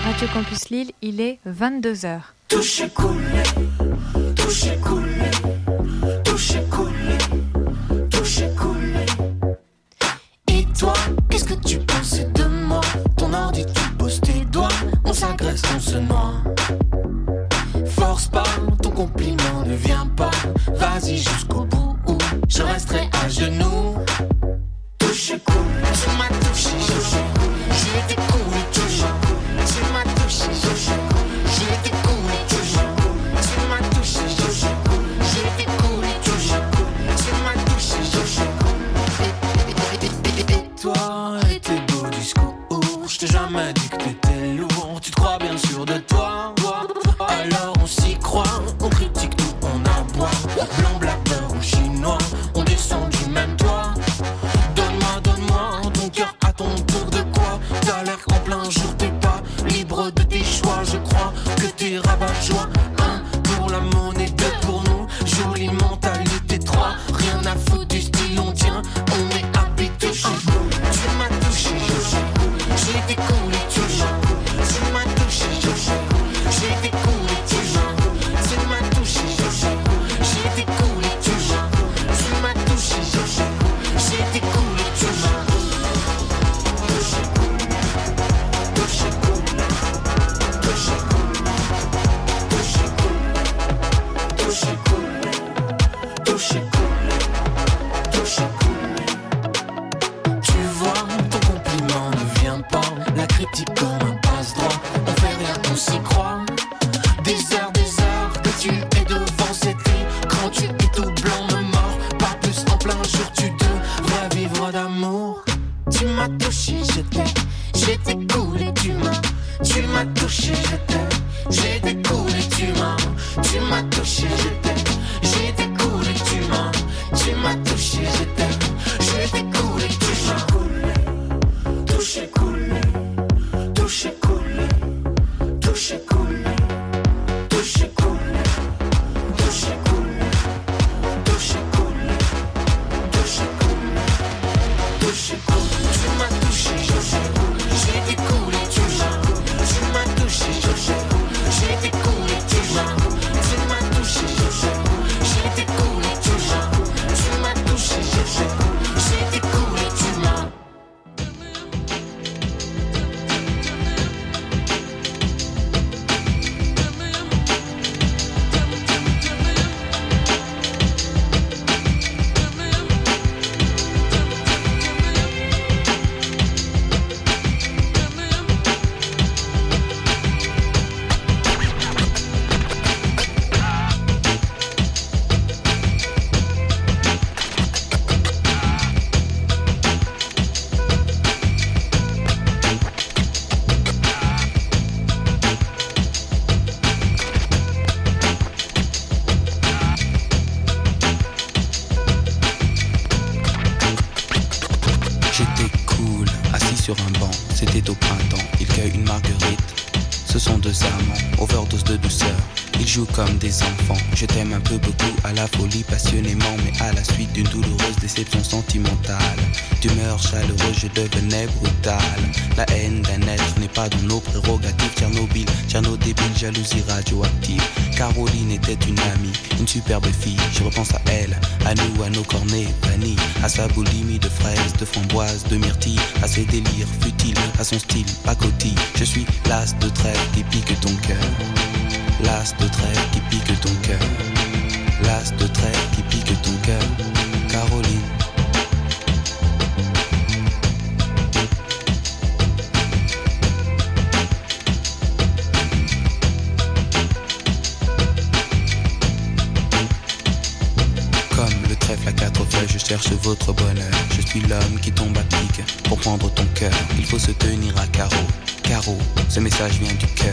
Radio Campus Lille, il est 22h. Touché coulé, touché coulé, touché coulé, touché coulé. Et toi, qu'est-ce que tu penses de moi? Ton ordi, tu poses tes doigts, on s'agresse, on se noie. Force pas, ton compliment ne vient pas. Vas-y jusqu'au bout, je resterai à genoux. Touché coulé, tu m'as touché, j'ai été coulé, touché. Tu m'as touché, j'ai été coulé, touché. Tu m'as touché, j'ai été coulé, touché. Tu m'as touché, et toi, et tes beaux discours, je t'ai jamais dit que t'étais lourd. Tu te crois bien sûr de toi, alors on s'y croit. On critique tout, on aboie. Blanc, black, beurre ou chinois, on descend du même toit. Donne-moi ton cœur à ton tour de quoi. T'as l'air en plein jour, t'es pas libre de tes choix. Je crois que t'es rabat-joie. Un pour la monnaie, deux pour nous. Jolie mentalité, trois. Rien à foutre du style, on tient. On est happy touché. Tu m'as touché, j'ai été coulé, tu m'as touché, j'ai été coulé, tu m'as touché, j'ai été coulé, tu m'as touché, j'ai été coulé, tu Tu vois, ton compliment ne vient pas. La critique comme un passe-droit. On fait rien, on s'y croit. Des heures que tu es devant cet écran. Tu es tout blanc de mort. Pas plus en plein jour, tu devrais vivre d'amour. Tu m'as touché, j'étais coulé, tu m'as touché, j'étais coulé, tu m'as touché, j'étais coulé, tu m'as touché, j'étais coulé, tu m'as touché, coulé, touché, coulé, touché, coulé, touché, coulé, touché, coulé, touché, coulé, touché, coulé, touché, coulé. Tu m'as touché, j'étais coulé, tu m'as touché, j'étais coulé, tu m'as touché, j'étais coulé, tu m'as touché, j'étais coulé, tu m'as. Sur un banc, c'était au printemps, il cueille une marguerite. Ce sont deux amants, overdose de douceur. Ils jouent comme des enfants. Je t'aime un peu beaucoup, à la folie passionnément, mais à la suite d'une douloureuse déception sentimentale. D'humeur chaleureuse, je devenais brutal. La haine d'un être n'est pas dans nos prérogatives. Tcherno débile, jalousie radioactive. Caroline était une amie, une superbe fille. Je repense à elle, à nous, à nos cornets vanille, à sa boulimie de fraises, de framboises, de myrtilles, à ses délires futiles, à son style pacotille. Je suis l'as de trêve qui pique ton cœur. L'as de trêve qui pique ton cœur. L'as de trêve qui pique ton cœur. Caroline. Comme le trèfle à quatre feuilles, je cherche votre bonheur. Je suis l'homme qui tombe à pic pour prendre ton cœur. Il faut se tenir à carreau. Carreau, ce message vient du cœur.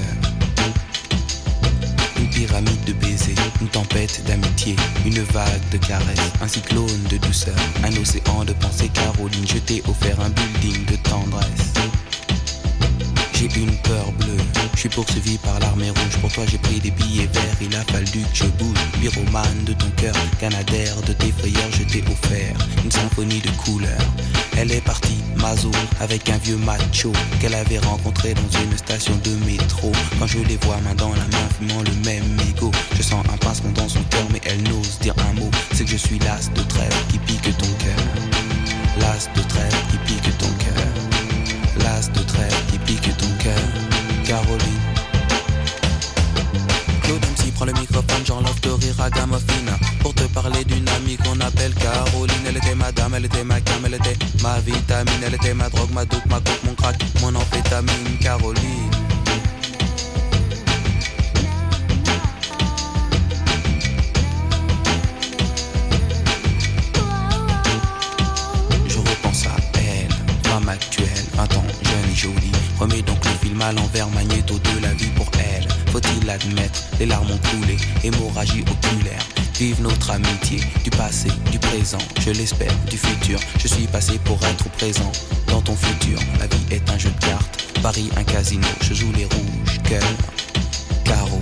Une pyramide de baisers, une tempête d'amitié, une vague de caresses, un cyclone de douceur, un océan de pensée. Caroline, je t'ai offert un building de tendresse. J'ai une peur bleue, je suis poursuivi par l'armée rouge. Pour toi j'ai pris des billets verts, il a fallu que je bouge. Pyromane de ton cœur, canadaire de tes frayeurs, je t'ai offert une symphonie de couleurs. Elle est partie, Mazo, avec un vieux macho qu'elle avait rencontré dans une station de métro. Quand je les vois main dans la main, fumant le même mégot, je sens un pincement dans son cœur, mais elle n'ose dire un mot. C'est que je suis l'as de trêve qui pique ton cœur. L'as de trêve qui pique ton cœur. L'as de trêve qui pique ton cœur. Caroline. Claude MC prend le microphone, j'enlève de rire à Gamofina pour te parler d'une amie qu'on appelle Caroline. Elle était ma dame, elle était ma cam, elle était ma vitamine, elle était ma drogue, ma dope, ma coke, mon crack, mon amphétamine. Caroline. Je repense à elle, femme actuelle, 20 ans, jeune et jolie. Remets donc le film à l'envers, magnéto de la vie pour elle. Faut-il l'admettre, les larmes ont coulé, hémorragie oculaire. Vive notre amitié, du passé, du présent, je l'espère, du futur. Je suis passé pour être présent dans ton futur. La vie est un jeu de cartes, Paris un casino. Je joue les rouges, cœur, carreau.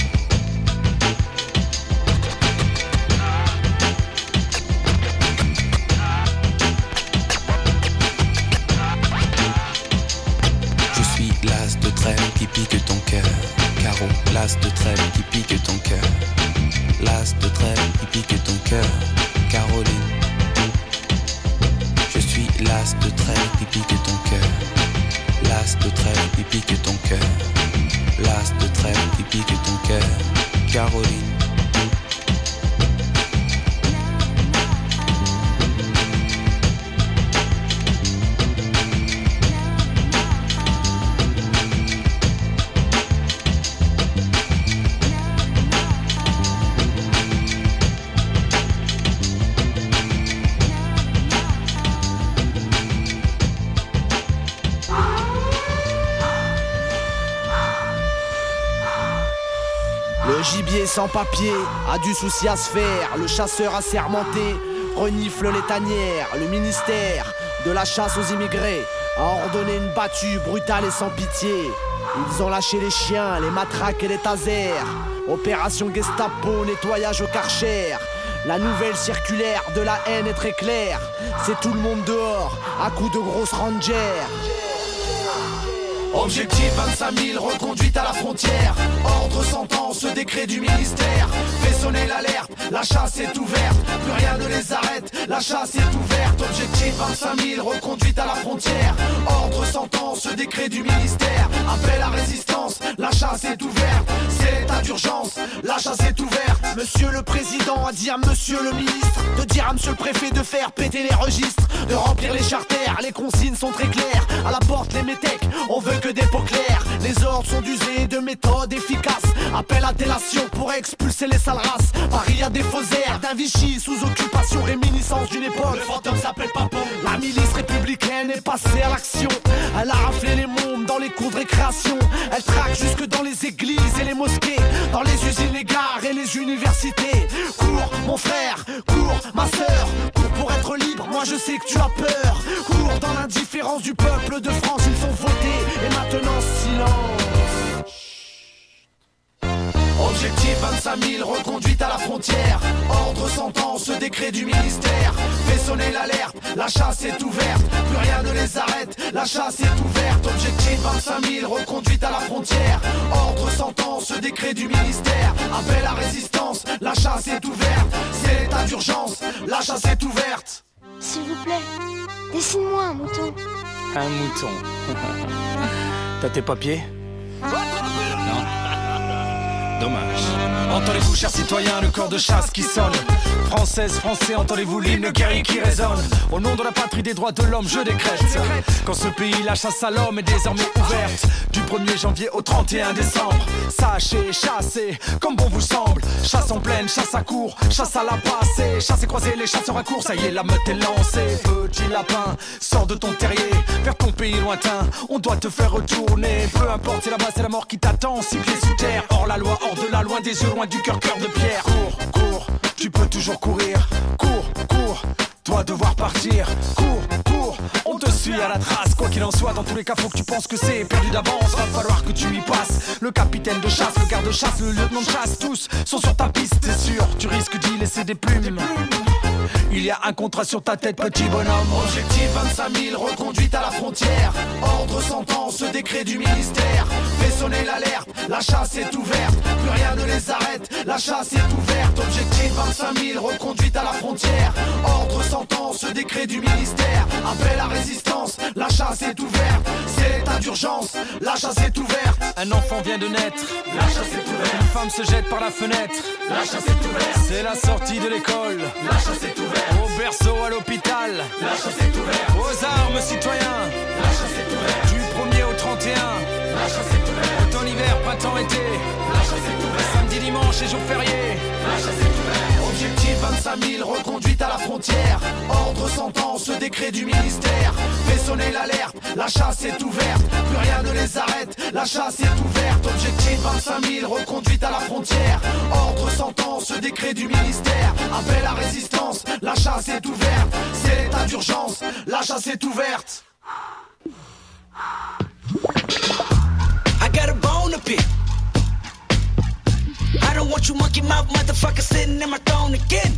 Je suis l'as de trêve qui pique ton cœur. Carreau, l'as de trêve qui pique ton cœur. L'as de trêve qui pique ton cœur. Caroline. Je suis l'as de trêve qui pique ton cœur. L'as de trêve qui pique ton cœur. L'as de trêve qui pique ton cœur. Caroline. Le gibier sans papier a du souci à se faire. Le chasseur assermenté renifle les tanières. Le ministère de la chasse aux immigrés a ordonné une battue brutale et sans pitié. Ils ont lâché les chiens, les matraques et les tasers. Opération Gestapo, nettoyage au Karcher. La nouvelle circulaire de la haine est très claire. C'est tout le monde dehors, à coups de grosses rangers. Objectif 25 000, reconduite à la frontière. Ordre sentence, décret du ministère. Fait sonner l'alerte, la chasse est ouverte. Plus rien ne les arrête, la chasse est ouverte. Objectif 25 000, reconduite à la frontière. Ordre sentence, décret du ministère. Appel à résistance, la chasse est ouverte. C'est l'état d'urgence, la chasse est ouverte. Monsieur le président a dit à monsieur le ministre de dire à monsieur le préfet de faire péter les registres, de remplir les charters, les consignes sont très claires. À la porte les métèques, on veut que des pots clairs. Les ordres sont d'user de méthodes efficaces. Appel à délation pour expulser les sales races. Paris a des faux airs d'un Vichy sous occupation, réminiscence d'une époque. Le fantôme s'appelle Papon. La milice républicaine est passée à l'action. Elle a raflé les mômes dans les cours de récréation. Elle traque jusque dans les églises et les mosquées, dans les usines, les gares et les universités. Cours mon frère, cours ma sœur, cours pour être libre, moi je sais que tu as peur. Cours dans l'indifférence du peuple de France, ils font voter et maintenant silence. Objectif 25 000, reconduite à la frontière. Ordre sentence, décret du ministère. Fait sonner l'alerte, la chasse est ouverte. Plus rien ne les arrête, la chasse est ouverte. Objectif 25 000, reconduite à la frontière. Ordre sentence, décret du ministère. Appel à résistance, la chasse est ouverte. C'est l'état d'urgence, la chasse est ouverte. S'il vous plaît, dessine-moi un mouton. Un mouton. T'as tes papiers? Non. Dommage. Entendez-vous, chers citoyens, le corps de chasse qui sonne. Françaises, Français, entendez-vous l'hymne guerrier qui résonne. Au nom de la patrie des droits de l'homme, je décrète qu'en ce pays, la chasse à l'homme est désormais ouverte. Du 1er janvier au 31 décembre. Sachez, chassez, comme bon vous semble. Chasse en pleine, chasse à court, chasse à la passée. Chasse et croiser les chasseurs à court, ça y est, la meute est lancée. Petit lapin, sors de ton terrier, vers ton pays lointain, on doit te faire retourner. Peu importe, c'est là-bas, c'est la mort qui t'attend. 6 pieds sous terre, hors la loi, hors sors de là loin des yeux, loin du cœur de pierre. Cours, cours, tu peux toujours courir. Cours, cours, toi devoir partir. Cours, cours, on te suit à la trace. Quoi qu'il en soit, dans tous les cas faut que tu penses que c'est perdu d'avance. Va falloir que tu y passes. Le capitaine de chasse, le garde-chasse, le lieutenant de chasse, tous sont sur ta piste, c'est sûr. Tu risques d'y laisser des plumes. Il y a un contrat sur ta tête, petit bonhomme. Objectif 25 000, reconduite à la frontière. Ordre sentence, décret du ministère. Fais sonner l'alerte, la chasse est ouverte. Plus rien ne les arrête, la chasse est ouverte. Objectif 25 000, reconduite à la frontière. Ordre sentence, décret du ministère. Appel à résistance, la chasse est ouverte. C'est l'état d'urgence, la chasse est ouverte. Un enfant vient de naître, la chasse est ouverte. Une femme se jette par la fenêtre, la chasse est ouverte. C'est la sortie de l'école, la chasse est ouverte. Au berceau, à l'hôpital, la chasse est ouverte. Aux armes, citoyens, la chasse est ouverte. Du 1er au 31, la chasse est ouverte. Automne, hiver, printemps, été, la chasse est ouverte. Samedi, dimanche et jour férié, la chasse est ouverte. Objectif 25 000, reconduite à la frontière. Ordre sentence, décret du ministère. Fais sonner l'alerte, la chasse est ouverte. Plus rien ne les arrête, la chasse est ouverte. Objectif 25 000, reconduite à la frontière. Ordre sentence, décret du ministère. Appel à résistance, la chasse est ouverte. C'est l'état d'urgence, la chasse est ouverte. I got a bone to pick. I don't want you monkey mouth motherfucker sitting in my throne again.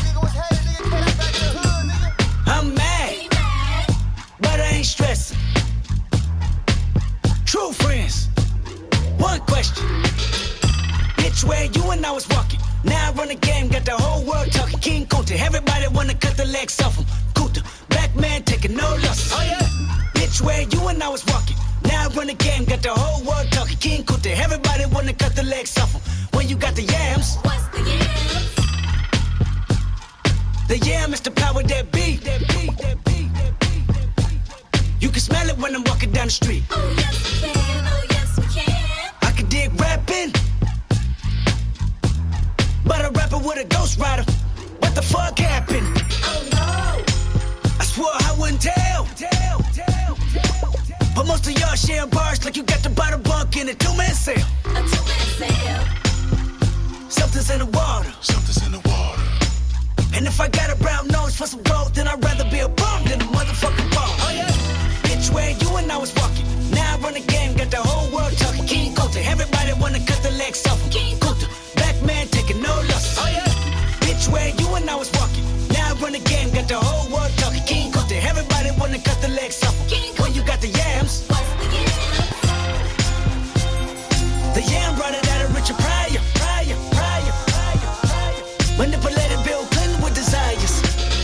I'm mad, but I ain't stressing. True friends, one question. Bitch, where you and I was walking. Now I run the game, got the whole world talking. King Kunta, everybody wanna cut the legs off him. Kunta, black man taking no losses. Oh yeah. Bitch, where you and I was walking. Now I run the game, got the whole world talking. King Kunta, everybody wanna cut the legs off him. When you got the yams. What's the yams? The yam is the power that beat. You can smell it when I'm walking down the street. Oh yes we can, oh yes we can. I can dig rapping, but a rapper with a ghost rider. What the fuck happened? Oh no, I swore I wouldn't tell. But most of y'all sharing bars like you got to buy the bunk in a two-man sale. A two-man sale. Something's in the water. Something's in the water. And if I got a brown nose for some gold, then I'd rather be a bum than a motherfucking bum. Oh yeah. Bitch, where you and I was walking. Now I run the game, got the whole world talking. King Kunta, everybody wanna cut the legs off him. King Kunta, black man taking no losses. Oh yeah. Bitch, where you and I was walking. Now I run the game, got the whole world talking. King Kunta, everybody wanna cut the legs off him. When you got the yams. What's the yams? The yam brought it out of Richard Pryor. Manipulated Bill Clinton with desires.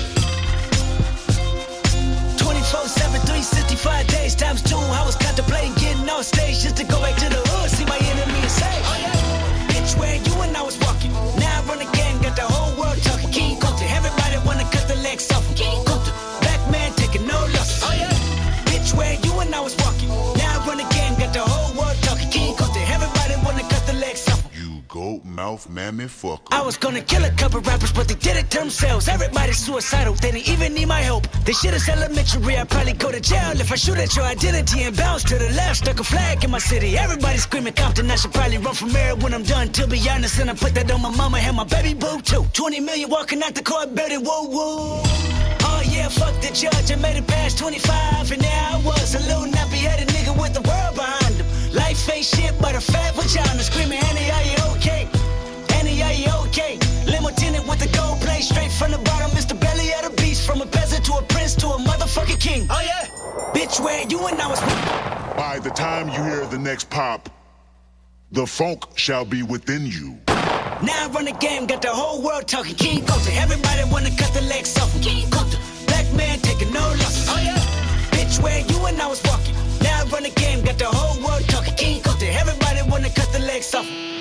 24/7, 365 days times 2. I was contemplating getting on stage just to go back to the hood, see my enemy and say, oh yeah. Bitch, where you and I was walking. Now I run the game, got the whole world talking. King Kunta, everybody wanna cut the legs off him. King Kunta, black man taking no losses. Oh yeah. Bitch, where you and I was walking. Now I run the game, got the whole world talking. King Kunta, everybody wanna cut the legs off him. Goat mouth mammy fucker. I was gonna kill a couple rappers, but they did it to themselves. Everybody's suicidal, they didn't even need my help. This shit is elementary, I'd probably go to jail if I shoot at your identity and bounce to the left. Stuck a flag in my city, everybody screaming Compton. I should probably run from here when I'm done, to be honest. And I put that on my mama and my baby boo too. 20 million walking out the court building, whoa, whoa. Oh yeah, fuck the judge, I made it past 25. And now I was a little nappy-headed nigga with the world behind him. Life ain't shit but a fat vagina. Screaming, Annie, are you okay? Annie, are you okay? Limo tinted with the gold plate. Straight from the bottom, Mr. Belly of the beast. From a peasant to a prince to a motherfucking king. Oh yeah? Bitch, where you and I was... By the time you hear the next pop, the funk shall be within you. Now I run the game, got the whole world talking. King Kunta, everybody wanna cut the legs off him. King Kunta, black man taking no losses. Oh yeah? Bitch, where you and I was walking. Now I run the game, got the whole world talking. King Kunta, everybody wanna cut the legs off him.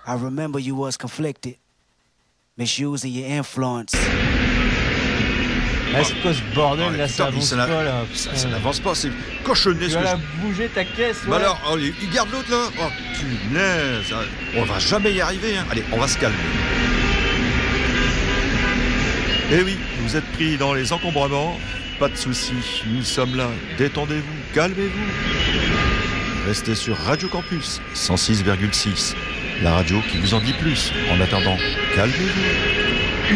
I remember you was conflicted, misusing your influence. Est-ce que ce bordel là, ça avance pas là? Ça n'avance pas, c'est cochonné. Tu vas la bouger ta caisse, ouais. Bah alors, il garde l'autre là. Oh punaise, on va jamais y arriver. Hein. Allez, on va se calmer. Eh oui, vous êtes pris dans les encombrements. Pas de soucis, nous sommes là. Détendez-vous, calmez-vous. Restez sur Radio Campus 106,6. La radio qui vous en dit plus. En attendant, calmez-vous.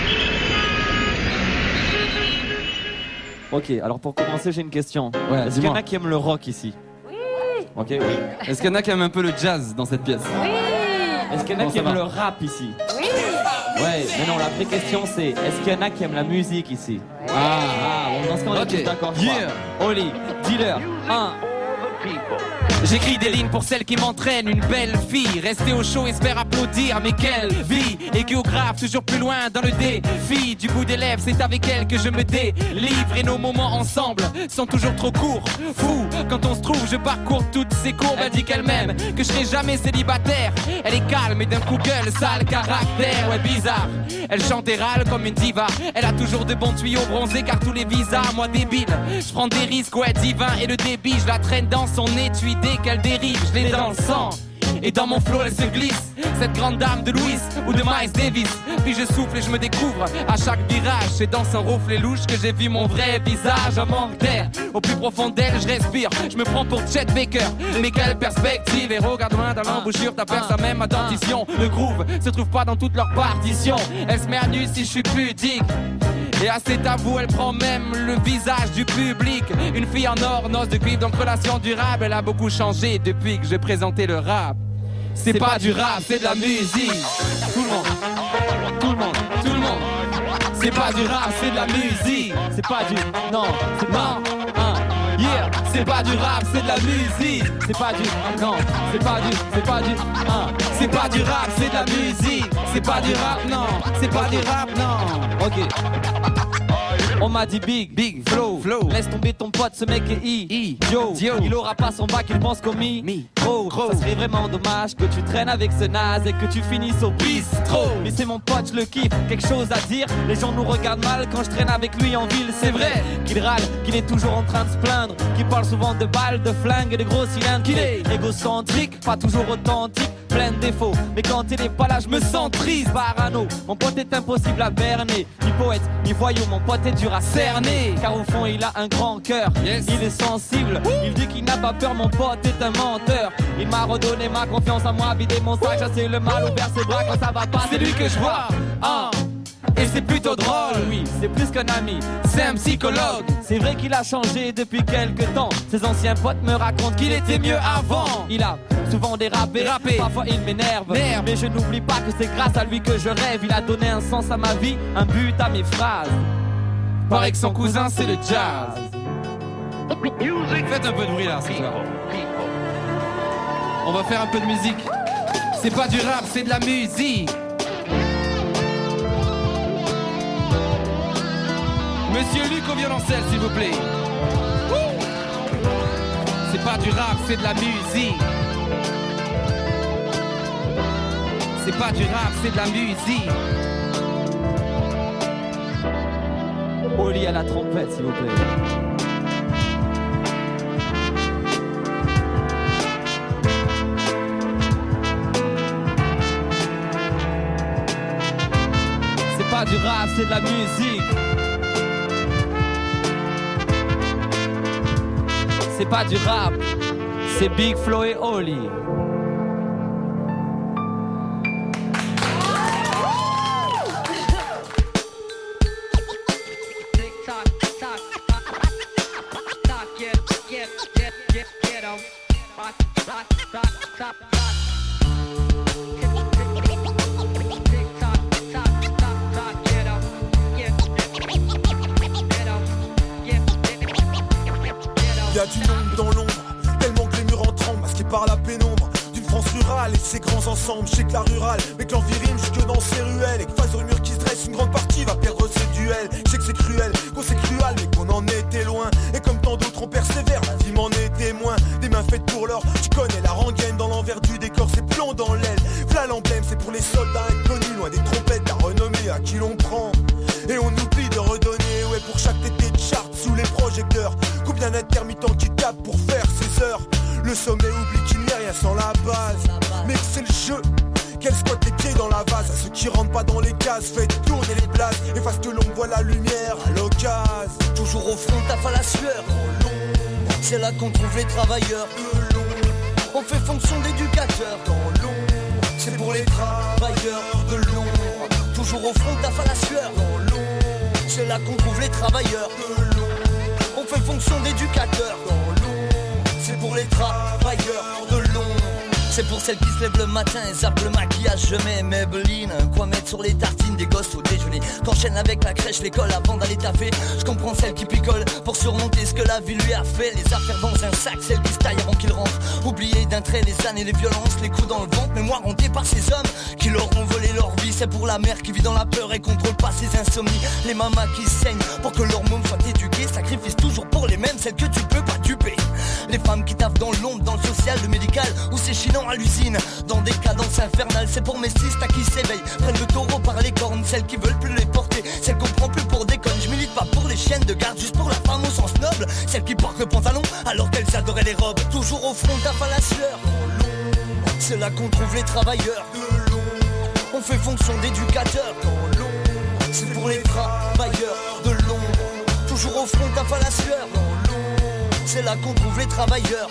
Ok, alors pour commencer, j'ai une question. Ouais, Est-ce qu'il y en a qui aiment le rock ici? Oui. Ok, oui. Est-ce qu'il y en a qui aiment un peu le jazz dans cette pièce? Oui. Est-ce qu'il y en a qui aiment le rap ici? Oui. Ouais, mais non, la vraie question c'est est-ce qu'il y en a qui aiment la musique ici? Oui. Bon, dans ce cas, on est tous d'accord. Yeah. Oli, dealer, 1. J'écris des lignes pour celles qui m'entraînent, une belle fille. Rester au chaud et se faire applaudir, mais quelle vie! Et géographe, toujours plus loin dans le défi. Du bout des lèvres, c'est avec elle que je me délivre. Et nos moments ensemble sont toujours trop courts. Fou, quand on se trouve, je parcours toutes ses courbes. Elle dit qu'elle m'aime, que je serai jamais célibataire. Elle est calme et d'un coup gueule, sale caractère. Ouais, bizarre, elle chante et râle comme une diva. Elle a toujours de bons tuyaux bronzés car tous les visas, moi débile. Je prends des risques, ouais, divin. Et le débit, je la traîne dans son étui. Dès qu'elle dérive, je l'ai dans le sang. Et dans mon flow elle se glisse, cette grande dame de Louis ou de Miles Davis. Puis je souffle et je me découvre à chaque virage. C'est dans son reflet louche que j'ai vu mon vrai visage. Un manque d'air, au plus profond d'elle je respire. Je me prends pour Chet Baker, mais quelle perspective. Et regarde-moi dans l'embouchure, t'aperçois même ma dentition. Le groove se trouve pas dans toutes leurs partitions. Elle se met à nu si je suis pudique. Et à cet avou, elle prend même le visage du public. Une fille en or, noce de cuivre, donc relation durable. Elle a beaucoup changé depuis que j'ai présenté le rap. C'est pas du rap, c'est de la musique. Tout le monde, tout le monde, tout le monde. C'est pas du rap, c'est de la musique. C'est pas du... Non, c'est pas... Yeah, c'est pas du rap, c'est de la musique. C'est pas du... Non, c'est pas du... C'est pas du... C'est pas du rap, c'est de la musique. C'est pas du rap, non. C'est pas du rap, non. Ok. On m'a dit big, flow. Laisse tomber ton pote, ce mec est Yo. Il aura pas son bac, il pense qu'au micro. Ça serait vraiment dommage que tu traînes avec ce naze et que tu finisses au bistrot. Mais c'est mon pote, je le kiffe, quelque chose à dire. Les gens nous regardent mal quand je traîne avec lui en ville. C'est vrai qu'il râle, qu'il est toujours en train de se plaindre, qu'il parle souvent de balles, de flingues et de gros cylindres. Qu'il est égocentrique, pas toujours authentique, plein de défauts. Mais quand il est pas là, je me sens triste, parano. Mon pote est impossible à berner, ni poète, ni voyou, mon pote est dur à cerner. Car au fond il a un grand cœur, il est sensible. Il dit qu'il n'a pas peur, mon pote est un menteur. Il m'a redonné ma confiance à moi, vidé mon sac, chasser le mal au vertébras quand ça va pas. C'est lui que je vois, et c'est plutôt drôle. Oui, c'est plus qu'un ami, c'est un psychologue. C'est vrai qu'il a changé depuis quelques temps. Ses anciens potes me racontent qu'il était mieux avant. Il a souvent dérapé, parfois il m'énerve. Mais je n'oublie pas que c'est grâce à lui que je rêve. Il a donné un sens à ma vie, un but à mes phrases. Paraît que son cousin c'est le jazz. Faites un peu de bruit là ce soir. On va faire un peu de musique. C'est pas du rap, c'est de la musique. Monsieur Luc au violoncelle s'il vous plaît. C'est pas du rap, c'est de la musique. C'est pas du rap, c'est de la musique. Oli à la trompette s'il vous plaît. C'est pas du rap, c'est de la musique. C'est pas du rap, c'est Big Flo et Oli. Y'a du nombre dans l'ombre, tellement que les murs en tremblent, masqués par la pénombre d'une France rurale et de ses grands ensembles. Je sais que la rurale, mais que l'envie rime jusque dans ses ruelles. Et que face au mur qui se dresse, une grande partie va perdre ses duels. Je sais que c'est cruel, qu'on s'est cruel, mais qu'on en était loin. Et comme tant d'autres on persévère, la vie m'en est témoin. Des mains faites pour l'or, tu connais la rengaine dans l'envers du décor, c'est plomb dans l'aile. V'là l'emblème, c'est pour les soldats inconnus, loin des trompettes, la renommée à qui l'on prend. Et on oublie de redonner, ouais, pour chaque tété de charte sous les projecteurs. Combien d'intermittents qui tapent pour faire ses heures. Le sommet oublie qu'il n'est rien sans la base. Mais que c'est le jeu, qu'elle squatte les pieds dans la vase. À ceux qui rentrent pas dans les cases, faites tourner les places. Efface que l'on voit la lumière à l'occasion. Toujours au front, taf à la sueur. C'est là qu'on trouve les travailleurs. On fait fonction d'éducateurs. Dans l'ombre, c'est pour les travailleurs de l'ombre. Toujours au front, taf à la sueur. C'est là qu'on trouve les travailleurs. On fait fonction d'éducateurs. C'est pour les travailleurs de l'ombre. C'est pour celles qui se lèvent le matin et zappent le maquillage. Je mets Maybelline, quoi mettre sur les tartines des gosses au déjeuner. Qu'enchaîne avec la crèche, l'école avant d'aller taffer. Je comprends celle qui picole pour surmonter ce que la vie lui a fait. Les affaires dans un sac, celle qui se taille avant qu'il rentre. Oublier d'un trait les années, les violences, les coups dans le ventre. Mémoire hantée par ces hommes qui leur ont volé leur vie. C'est pour la mère qui vit dans la peur et contrôle pas ses insomnies. Les mamas qui saignent pour que leur môme soit éduqué. Sacrifice toujours pour les mêmes, celles que tu peux pas duper. Les femmes qui taffent dans l'ombre, dans le social, le médical ou c'est chiant à l'usine. Dans des cadences infernales, c'est pour mes sistas qui s'éveillent. Prennent le taureau par les cornes, celles qui veulent plus les porter. Celles qu'on prend plus pour des connes. Je milite pas pour les chiennes de garde, juste pour la femme au sens noble. Celles qui portent le pantalon alors qu'elles adoraient les robes. Toujours au front, taf à la sueur. C'est là qu'on trouve les travailleurs. On fait fonction d'éducateurs. C'est pour les travailleurs de l'ombre. Toujours au front, taf à la sueur. C'est là qu'on trouve les travailleurs.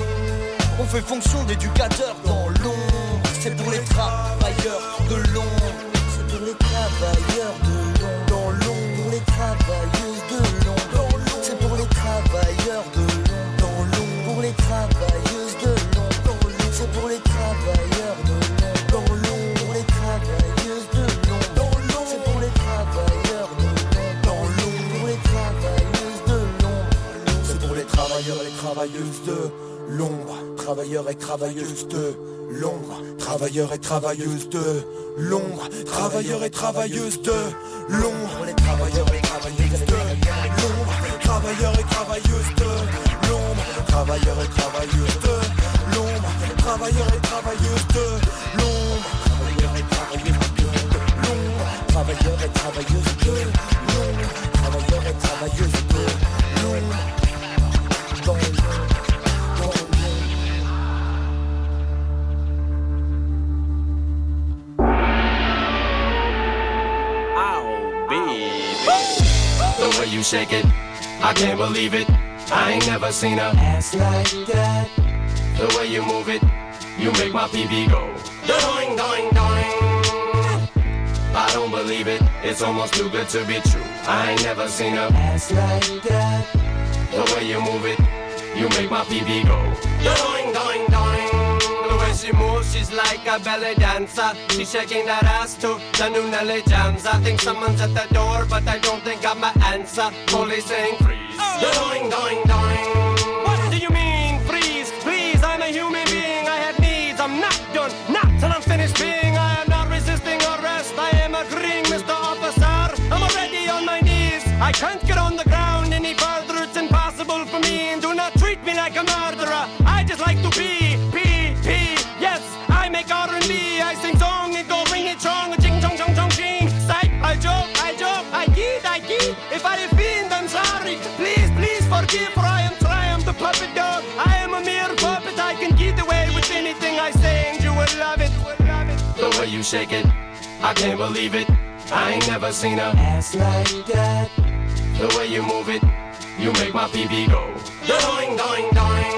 On fait fonction d'éducateurs dans l'ombre. C'est pour les travailleurs de l'ombre. C'est pour les travailleurs de l'ombre. Dans l'ombre. Pour les travailleuses de l'ombre. C'est pour les travailleurs de l'ombre. Dans l'ombre. Pour les travailleuses de l'ombre. C'est pour les travailleurs de l'ombre. Dans l'ombre. Pour les travailleuses de l'ombre. Dans l'ombre. C'est pour les travailleurs de l'ombre. Dans l'ombre. Pour les travailleuses de l'ombre. C'est pour les travailleurs et les travailleuses de l'ombre. Travailleurs et travailleuses de l'ombre. Travailleurs et travailleuses de l'ombre. Travailleurs et travailleuses de l'ombre. Les travailleurs et travailleuses de l'ombre. Travailleurs et travailleuses de l'ombre. Travailleurs et travailleuses de l'ombre. Travailleurs et travailleuses de l'ombre. Travailleurs et travailleuses de l'ombre. Travailleurs et travailleuses de l'ombre. Travailleurs et travailleuses de l'ombre. Dans l'ombre. The way you shake it, I can't believe it. I ain't never seen a ass like that. The way you move it, you make my PB go doing, doing, doing. I don't believe it, it's almost too good to be true. I ain't never seen a ass like that. The way you move it, you make my PB go doing, doing, doing. The way she moves, she's like a belly dancer. She's shaking that ass to the new Nelly jams. I think someone's at the door, but I don't think I'm an answer. Police saying freeze. Doing, doing, doing. What do you mean freeze? Please, I'm a human being. I have needs. I'm not done, not till I'm finished being. I am not resisting arrest. I am agreeing, Mr. Officer. I'm already on my knees. I can't get on the ground any further. It's impossible for me. And do not treat me like a murderer. I just like to be. Yes, I make R&B. I sing song and go ring it strong. Ching chong chong chong ching. Psych, I joke, I kid. If I offend, I'm sorry. Please, please forgive, for I am the puppet dog. I am a mere puppet. I can get away with anything I say, and you will love it. The way you shake it, I can't believe it. I ain't never seen a ass like that. The way you move it, you make my PB go doing, doing,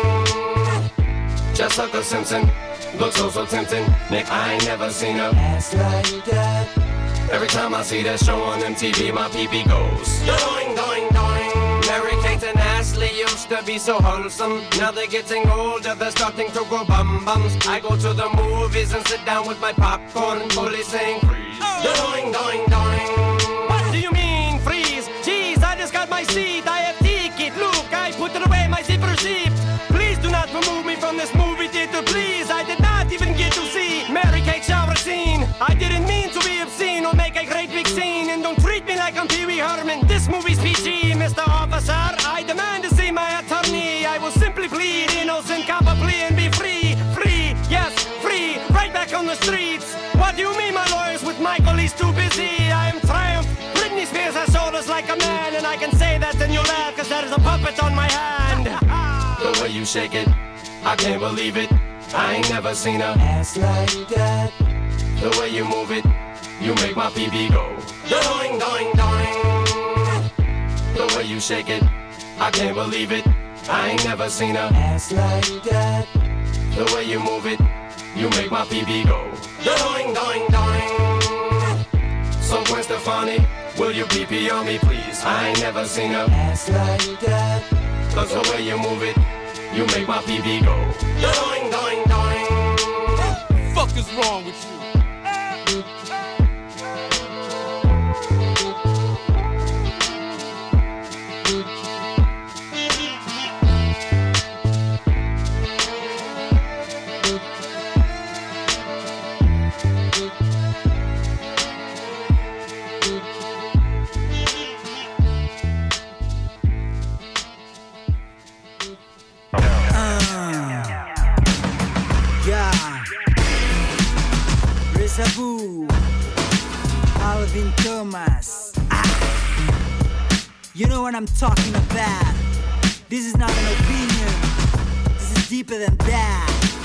doing. Just like a Simpson. Looks so tempting, Nick, I ain't never seen a ass like that. Every time I see that show on MTV, my PP goes doing, doing, doing. Mary-Kate and Ashley used to be so wholesome. Now they're getting older, they're starting to grow bum-bums. I go to the movies and sit down with my popcorn, fully saying freeze. Doing, doing, doing. What do you mean, freeze? Jeez, I just got my seat, I have ticket. Look, I put it away, my zipper sheet. Please do not remove me from this movie theater, please. I did not even get to see Mary-Kate shower scene. I didn't mean to be obscene or make a great big scene. And don't treat me like I'm Pee Wee Herman. This movie's PG, Mr. Officer. I demand to see my attorney. I will simply plead innocent, cop a plea and be free. Free, yes, free. Right back on the streets. shake it, I can't believe it. I ain't never seen a ass like that. The way you move it, you make my PB go. Doing, doing, doing. The way you shake it, I can't believe it. I ain't never seen a ass like that. The way you move it, you make my PB go. Doing, doing, doing. So Gwen Stefani, will you PP on me please? I ain't never seen a ass like that. Cause the way you move it, you make my PB go. Doing, doing, doing. Fuck is wrong with you? Alvin Thomas. You know what I'm talking about. This is not an opinion. This is deeper than that.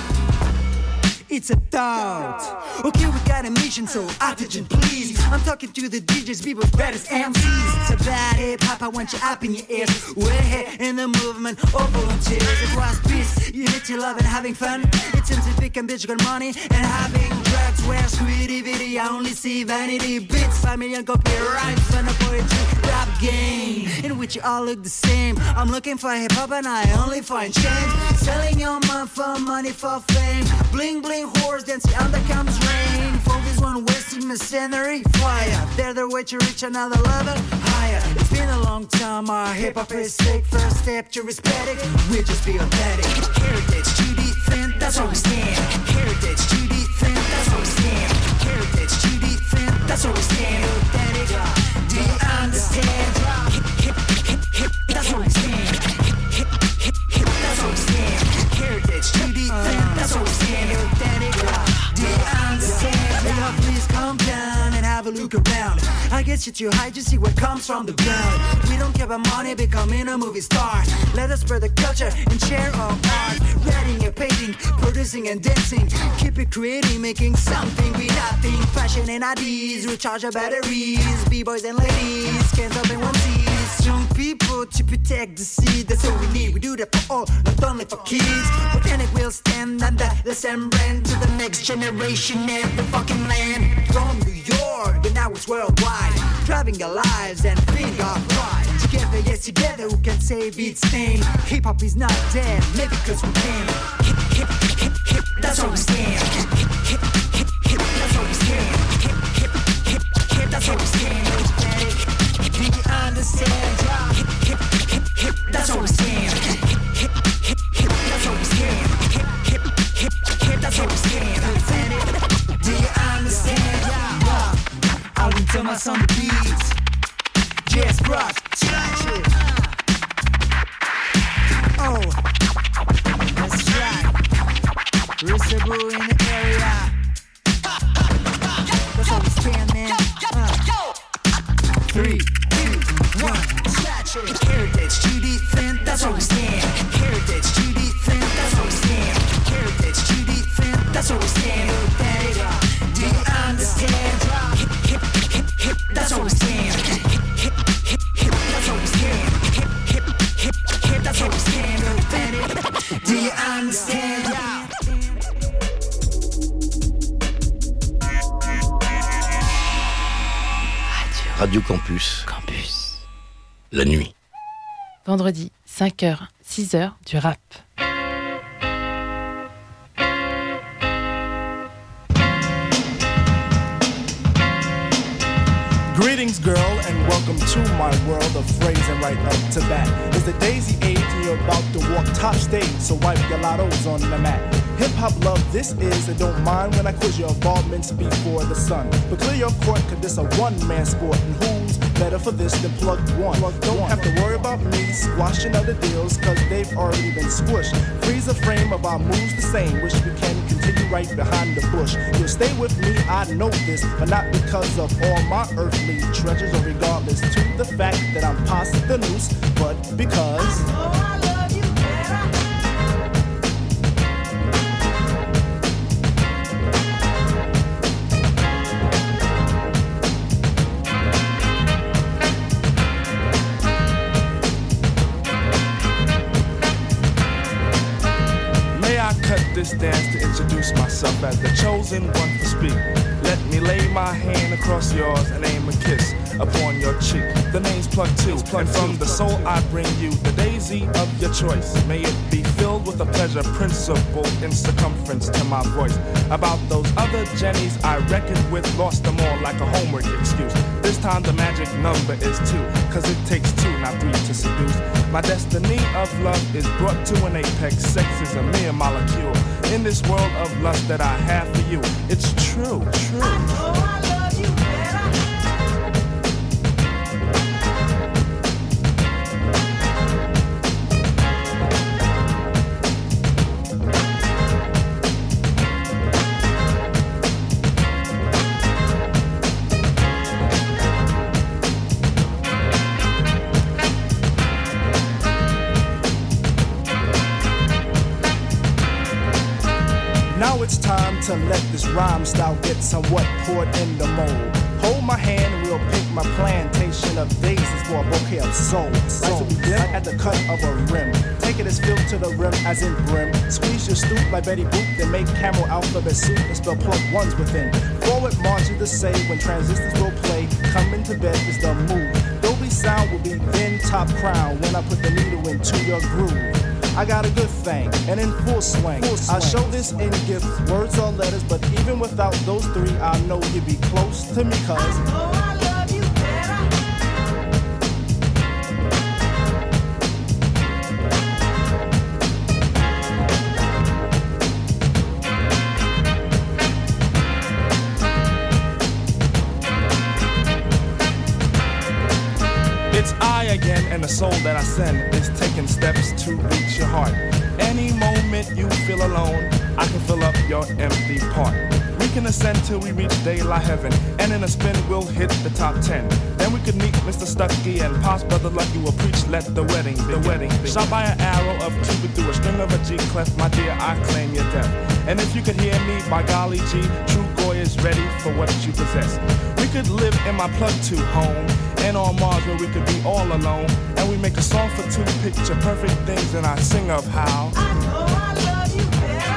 It's a thought. Okay, we got a mission, so oxygen, please. I'm talking to the DJs, people's baddest MCs. It's about hip-hop, I want you up in your ears. We're here in the movement, all volunteers. Across peace, unity, love, and having fun. It's scientific and digital money, and having drugs. Where's creativity? I only see vanity. Beats, 5 million copyrights, and a poetry rap game in which you all look the same. I'm looking for hip-hop and I only find change. Selling your mind for money, for fame. Bling, bling, horse dancing, and there comes rain. Focus on wasting machinery, fire. They're the way to reach another level higher. It's been a long time, our hip-hop is sick. First step to respect it, we just be authentic. Heritage to defend, that's all we stand. Heritage to defend, that's all we stand. Heritage to defend, that's all we stand. Authentic, do you understand? That's all we stand. That's all we stand. Heritage to defend, that's all we stand. Authentic, do you understand? Please calm down and have a look around. I guess you're too high to see what comes from the ground. We don't care about money, becoming a movie star. Let us spread the culture and share our art. Writing and painting, producing and dancing. Keep it creating, making something with nothing. Fashion and ideas, recharge our batteries. B-boys and ladies, can't help it one sees. Strong people to protect the seed, that's all we need. We do that for all, not only for kids. Organic will stand under the same brand to the next generation and the fucking land. From New York, but now it's worldwide. Driving our lives and feeding our pride. Together, yes, together, who can save its name? Hip-hop is not dead, maybe cause we can. Hip, hip, hip, hip, that's all we stand. Hip, hip, hip, hip, that's all we stand. Hip, hip, hip, hip, that's all we stand. Do you understand? Hip, hip, hip, hip, that's all we stand. Hip, hip, hip, hip, that's all we stand. Hip, hip, hip, hip, that's all we stand. Do you understand? Alvin Thomas on the beats. Jazz Brush, scratch it. Oh, that's right. Rissaboo in the area. That's how we stand, man. 3, 2, 1, scratch it. Heritage to defend, that's how we stand. Heritage to defend, that's how we stand. Heritage to defend, that's how we stand. Do you understand? Hip, hip, hip, hip, that's how we stand. Hip, hip, hip, hip, that's how we stand. Hip, hip, hip, hip, that's how we stand. Do you understand? Radio Campus. La nuit. Vendredi, 5h, 6h, du rap. Greetings, girl, and welcome to my world of phrasing right up to bat. It's the daisy age and you're about to walk top stage, so wipe your lottos on the mat. Hip-hop love this is, and don't mind when I quiz your involvements before the sun. But clear your court, cause this a one-man sport, and who's better for this than plugged one? Don't have to worry about me squashing other deals, cause they've already been squished. Freeze a frame of our moves the same, wish we can continue right behind the bush. You'll stay with me, I know this, but not because of all my earthly treasures, or regardless to the fact that I'm past the noose, but because cut this dance to introduce myself as the chosen one to speak. Let me lay my hand across yours and aim a kiss upon your cheek. The name's Plug 2, and from the soul I bring you the daisy of your choice. May it be filled with a pleasure principle in circumference to my voice. About those other Jennies I reckoned with, lost them all like a homework excuse. This time the magic number is 2, cause it takes 2, not 3 to seduce. My destiny of love is brought to an apex. Sex is a mere molecule in this world of lust that I have for you. It's true, true. I know I love you better. Now it's time to let this rhyme style get somewhat poured in the mold. Hold my hand, we'll pick my plantation of daisies for a bouquet of soul. Like to begin at the cut of a rim. Take it as filled to the rim as in brim. Squeeze your stoop like Betty Boop, then make camel alphabet soup and spell plug ones within. Forward march is the say when transistors will play. Coming to bed is the move. Dolby sound will be then top crown when I put the needle into your groove. I got a good thing, and in full swing. I show this in gifts, words or letters, but even without those 3, I know you'd be close to me, cause I know I love you better. It's I again, and the soul that I send is taking steps to reach your heart. Any moment you feel alone, I can fill up your empty part. We can ascend till we reach daylight heaven, and in a spin we'll hit the top 10. Then we could meet Mr. Stucky and Pops Brother Lucky will preach, let the wedding be. Shot by an arrow of Cupid through a string of a G clef, my dear, I claim your death. And if you could hear me, by golly G, true Goy is ready for what you possess. We could live in my Plug 2 home, and on Mars where we could be all alone. And we make a song for 2, picture perfect things, and I sing of how I know I love you better.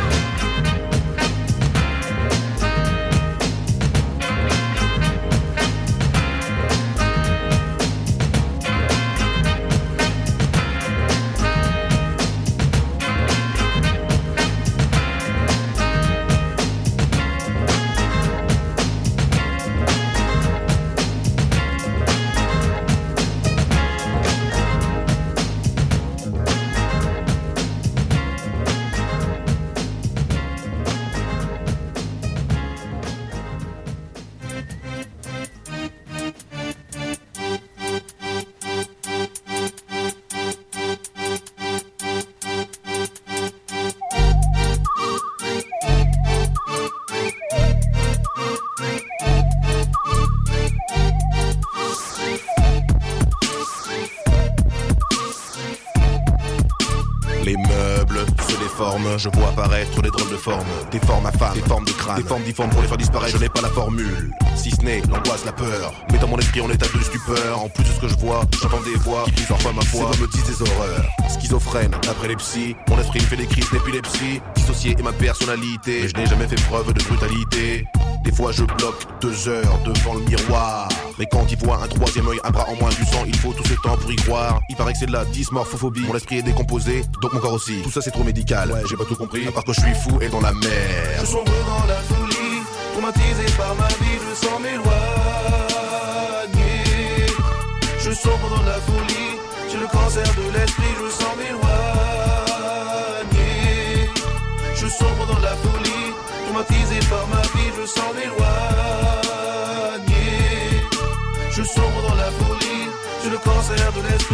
Je vois apparaître des drôles de formes, des formes à femmes, des formes de crâne, des formes difformes pour les faire disparaître. Je n'ai pas la formule, si ce n'est l'angoisse, la peur. Mais dans mon esprit en état de stupeur. En plus de ce que je vois, j'entends des voix qui parfois ma foi me disent des horreurs. Schizophrène, d'après les psys, mon esprit me fait des crises d'épilepsie. Dissocié est ma personnalité, mais je n'ai jamais fait preuve de brutalité. Des fois je bloque 2 heures devant le miroir. Mais quand il voit un 3e œil, un bras en moins du sang, il faut tout ce temps pour y croire. Il paraît que c'est de la dysmorphophobie. Mon esprit est décomposé, donc mon corps aussi. Tout ça c'est trop médical, ouais, j'ai pas tout compris. À part que je suis fou et dans la mer. Je sombre dans la folie, traumatisé par ma vie, je sens m'éloigner. Je sombre dans la folie, j'ai le cancer de l'esprit, je sens m'éloigner. Je sombre dans la folie, traumatisé par ma vie, je sens m'éloigner. Je sombre dans la folie, j'ai le cancer de l'esprit.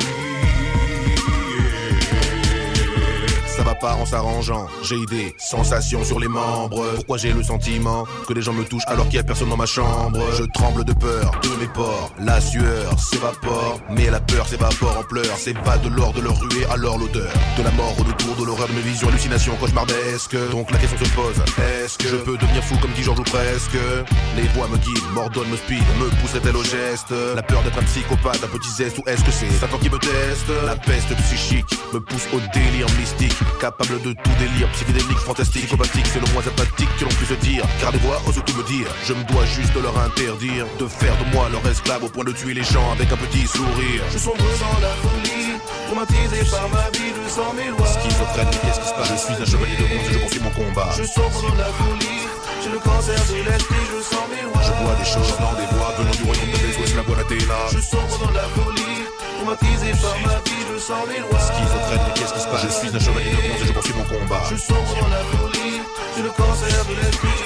Ça va pas en s'arrangeant, j'ai des sensations sur les membres. Pourquoi j'ai le sentiment que les gens me touchent alors qu'il y a personne dans ma chambre? Je tremble de peur, de mes pores, la sueur s'évapore. Mais la peur s'évapore en pleurs, c'est pas de l'or de leur ruée, alors l'odeur de la mort autour de l'horreur de mes visions, hallucinations cauchemardesques. Donc la question se pose, est-ce que je peux devenir fou comme dit Georges ou presque? Les voix me guident, m'ordonnent, me speed, me pousseraient-elles au geste? La peur d'être un psychopathe, un petit zeste, ou est-ce que c'est Satan qui me teste? La peste psychique me pousse au délire mystique. capable de tout délire, psychédélique, fantastique, psychopathique, c'est le moins apathique que l'on puisse dire. Car les voix osent tout me dire, je me dois juste leur interdire de faire de moi leur esclave au point de tuer les gens avec un petit sourire. Je sombre dans la folie, traumatisé par ma vie, je sens mes lois. Schizophrène, mais qu'est-ce qui se passe? Je suis un chevalier de bronze et je poursuis mon combat. Je sombre dans la folie, j'ai le cancer de l'esprit, je sens mes lois. Je vois des choses dans des voix venant du royaume de l'Est, la voie là. Je sombre dans la folie, traumatisé par ma vie, je sens mes lois. Schizophrène, mais qu'est-ce qui se passe? Je suis un chevalier de bronze et je poursuis mon combat. Je sombre dans la folie, j'ai le cancer de l'esprit.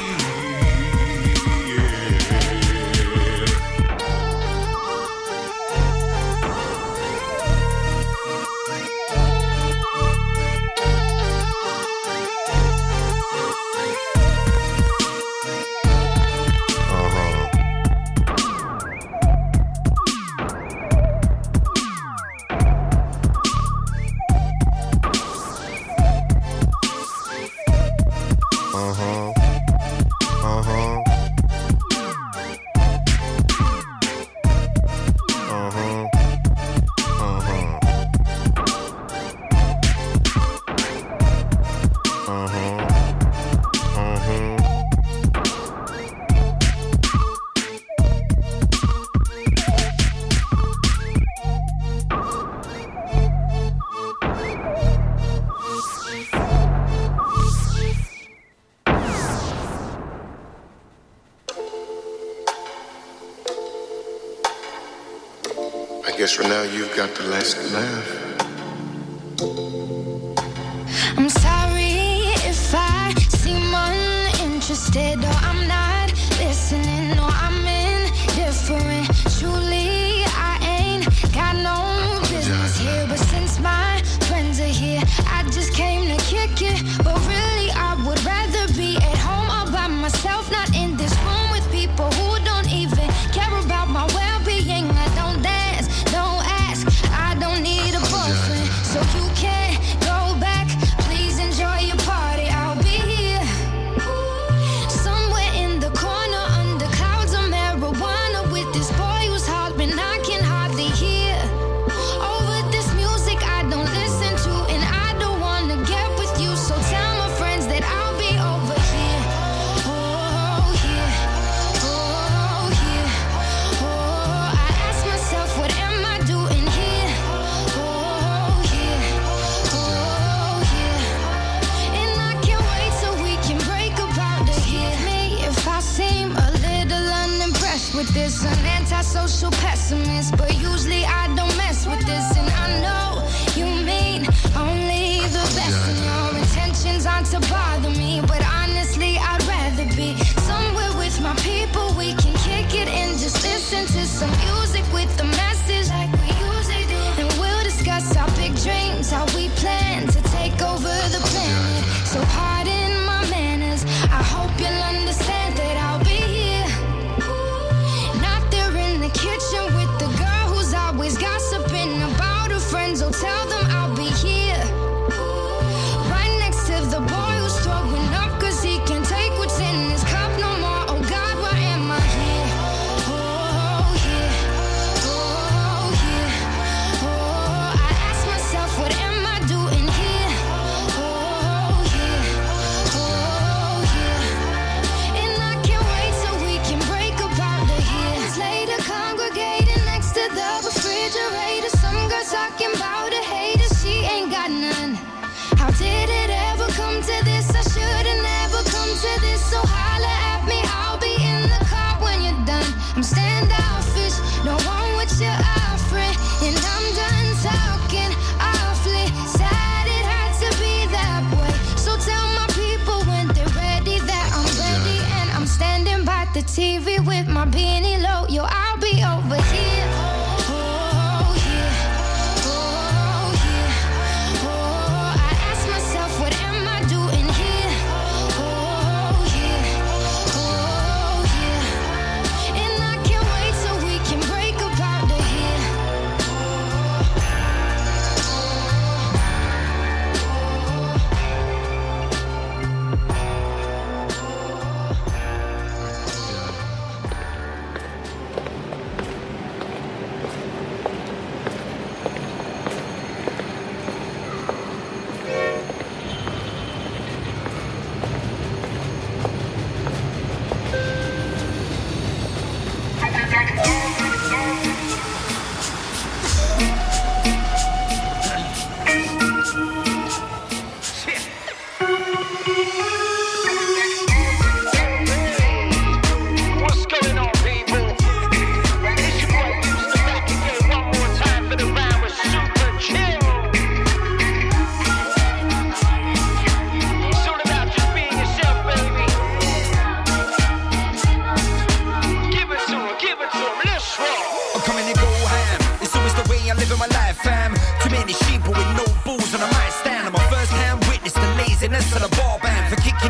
I guess for now you've got the last laugh. I'm sorry if I seem uninterested or I'm not listening or I'm indifferent. Truly, I ain't got no business here, but since my friends are here, I just came to kick it. But really, I would rather be at home all by myself, not in this room with people who don't even care about my well-being. I don't dance, don't ask, I don't need a boyfriend, so you can't go back. Please enjoy your party, I'll be here somewhere in the corner under clouds of marijuana with this boy who's hollering I can hardly hear. Over this music I don't listen to, and I don't wanna get with you, so tell my friends that I'll be over here. Oh here, oh here, oh, I ask myself what am I doing here? Oh here, oh here, and I can't wait till we can break about it here. Me if I seem a little unimpressed with this, an antisocial pessimist, but usually I don't mess with this, and I know you mean only the best, and your intentions aren't to bother me, but honestly I'd rather be somewhere with my people. We can kick it and just listen to some music with the message like we usually do, and we'll discuss our big dreams, how we plan to take over the planet. So pardon my manners, I hope you'll understand that I'll be here, not there in the kitchen with the girl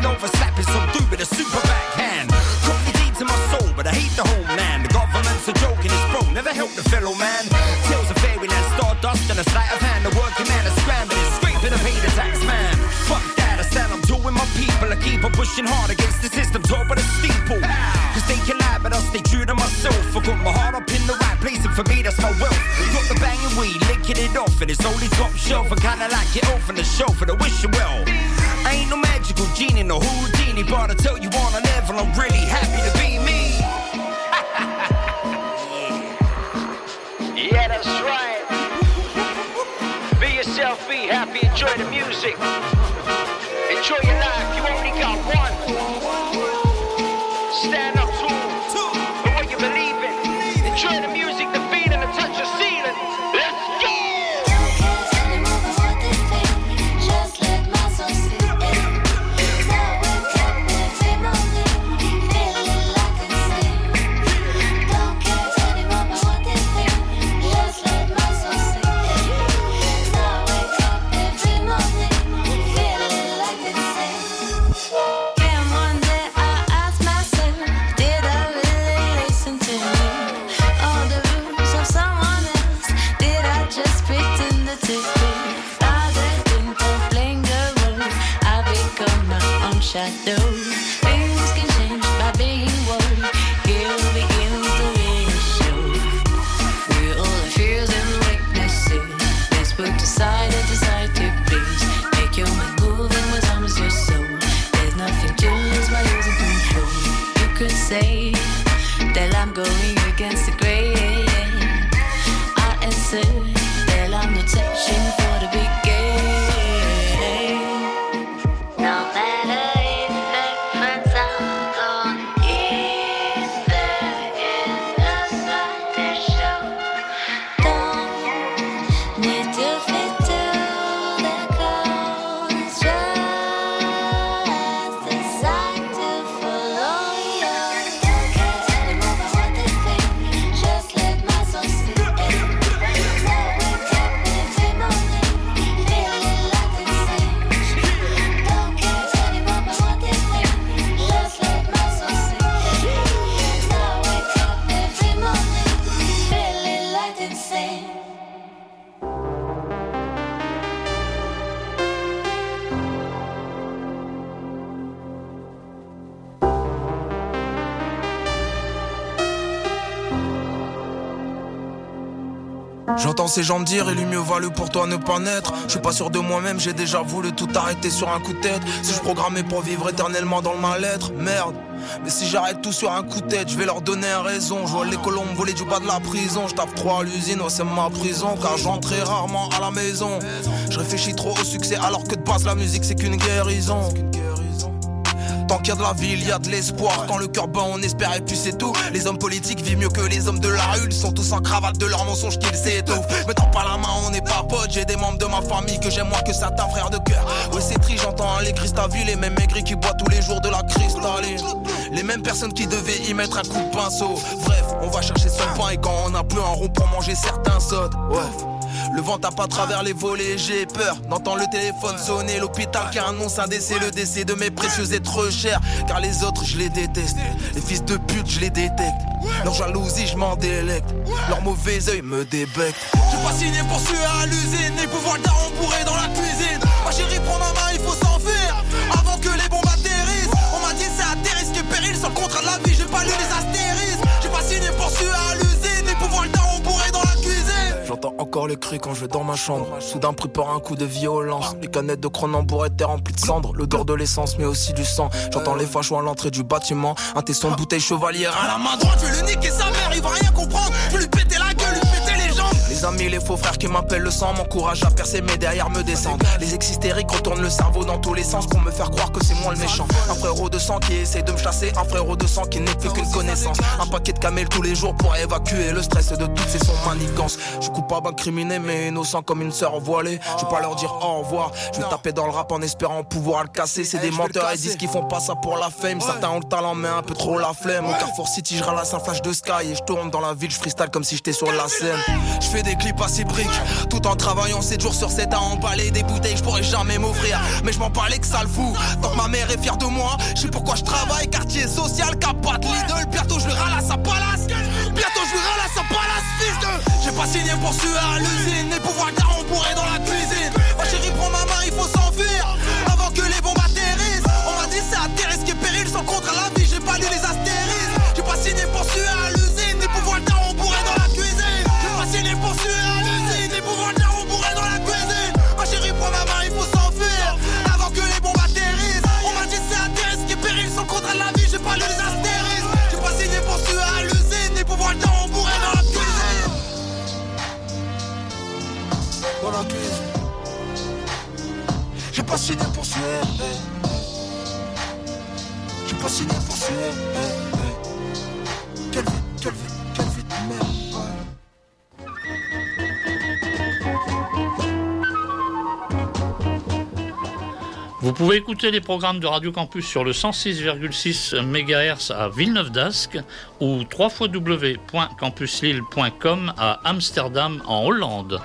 over, slapping some dude with a super backhand. Got the deeds in my soul, but I hate the homeland. The government's a joke and it's broke, never help the fellow man. Tales of fairyland, stardust and a sleight of hand. The working man is scrambling, scraping to pay the tax man. Fuck that, I stand up doing my people. I keep on pushing hard against the system, top of the steeple. Cause they can lie, but I stay true to myself. I got my heart up in the right place, and for me that's my wealth. Got the banging weed, licking it off, and it's only top shelf. I kinda like it off on the shelf, and I wish you well. I ain't no magical genie, no Houdini, but I tell you on a level, I'm really happy to be me. Yeah, that's right. Be yourself, be happy, enjoy the music. Enjoy your life, you only got one. Stand up tall for what you believe in. Enjoy the music, the beat, and the touch of ceiling. Let's go! Just let my soul sit in. Now wake up every morning, feeling like a saint. Don't care anymore about what they think. Just let my soul sit in. Now wake up every morning, feeling like a saint. And one day I ask myself, did I really listen to me? All the rules of someone else, did I just pretend to be? Rather than playing the role, I become my own shadow. Things can change by being woke. Here begins the real show. We're all the fears and weaknesses. Let's put aside and decide to please. Make your mind moving with arms your soul. There's nothing to lose by losing control. You could say that I'm going against the grain. I answer that I'm not searching for the big game. No matter if friends are gone, is there in the slightest show? Don't need to fit to the clothes, just decide to follow you. Don't care anymore about what they think. Just let my soul sit in. Now wake up every morning, feeling like a saint. Don't care anymore about what they think. Just let my soul sit in. Now wake up every morning, feeling like a saint. J'entends ces gens me dire, il lui mieux valu pour toi ne pas naître. Je suis pas sûr de moi-même, j'ai déjà voulu tout arrêter sur un coup de tête. Si je programmais pour vivre éternellement dans le mal-être, merde. Mais si j'arrête tout sur un coup de tête, je vais leur donner raison. Je vois les colombes voler du bas de la prison. Je tape trop à l'usine, ouais c'est ma prison. Car j'entre très rarement à la maison. Je réfléchis trop au succès alors que de base la musique c'est qu'une guérison. Tant qu'il y a de la vie, il y a de l'espoir. Quand le cœur bat, on espère et puis c'est tout. Les hommes politiques vivent mieux que les hommes de la rue. Ils sont tous en cravate de leurs mensonges qu'ils s'étouffent. Me tends pas la main, on n'est pas potes. J'ai des membres de ma famille que j'aime moins que certains frères de cœur. Ouais c'est triste, j'entends les Christavis. Les mêmes maigris qui boivent tous les jours de la cristalline. Les mêmes personnes qui devaient y mettre un coup de pinceau. Bref, on va chercher son pain. Et quand on a plus un rond pour manger certains sautes. Ouais. Le vent tape à travers les volets, j'ai peur d'entendre le téléphone sonner. L'hôpital qui annonce un décès, le décès de mes précieux êtres chers. Car les autres je les déteste, les fils de pute je les détecte. Leur jalousie je m'en délecte, leur mauvais œil me débecte. J'ai pas signé pour suer à l'usine, ni pouvoir le daron bourré dans la cuisine. Ma chérie prends ma main, il faut s'enfuir avant que les bombes atterrissent. On m'a dit c'est à tes risques et périls, sur le contrat de la vie j'ai pas lu les astérisques. J'ai pas signé pour suer à l'usine, ni pouvoir le daron bourré dans la cuisine. J'entends encore les cris quand je vais dans ma chambre. Soudain pris par un coup de violence. Les canettes de Cronenbourg étaient remplies de cendres. L'odeur de l'essence mais aussi du sang. J'entends les fachos à l'entrée du bâtiment. Un tesson de bouteille chevalière à la main droite. Je vais le niquer sa mère, il va rien comprendre. Je vais lui péter la gueule, lui péter les jambes. Les amis, les faux frères qui m'appellent le sang m'encouragent à percer mais derrière me descendent. Les ex-hystériques retournent le cerveau dans tous les sens pour me faire croire que c'est moi le méchant. Un frérot de sang qui essaie de me chasser. Un frérot de sang qui n'est plus qu'une connaissance. Un paquet de camels tous les jours pour évacuer le stress de toutes ces sons manigances. Je suis coupable incriminé mais innocent comme une sœur voilée. Je vais pas leur dire au revoir. Je vais taper dans le rap en espérant pouvoir le casser. C'est des menteurs et disent qu'ils font pas ça pour la fame. Certains ont le talent mais un peu trop la flemme. Au Carrefour City je ralasse un flash de sky. Et je tourne dans la ville, je freestyle comme si j'étais sur la scène. Je fais des des clips à ses briques. Tout en travaillant 7 jours sur 7 à emballer des bouteilles, je pourrais jamais m'offrir. Mais je m'en parlais que ça le fout. Tant que ma mère est fière de moi, je sais pourquoi je travaille. Quartier social, Capat, Lidl. Bientôt je lui râle à sa palace. Bientôt je lui râle à sa palace, fils de. J'ai pas signé pour suer à l'usine. Les pouvoirs car on pourrait dans la cuisine. Ma chérie prends ma main, il faut s'enfuir avant que les bombes atterrissent. On m'a dit c'est à tes risques et périls, sans contre la vie, j'ai pas lu les astérisques. J'ai pas signé pour suer à l'usine. Les pouvoirs car on pourrait dans la cuisine. J'ai pas signé pour suer à l'usine. Les pouvoirs car on pourrait dans la cuisine. Ma chérie prends ma main, il faut s'enfuir avant que les bombes atterrissent. On m'a dit c'est à tes risques et périls, sans contre la vie, j'ai pas lu les astérisques. J'ai pas signé pour suer à l'usine. Les pouvoirs car on pourrait dans la cuisine. Dans la cuisine. J'ai pas signé pour suer. J'ai pas signé pour suer. Quelle vie de merde. Vous pouvez écouter les programmes de Radio Campus sur le 106,6 MHz à Villeneuve-d'Ascq ou www.campuslille.com à Amsterdam en Hollande.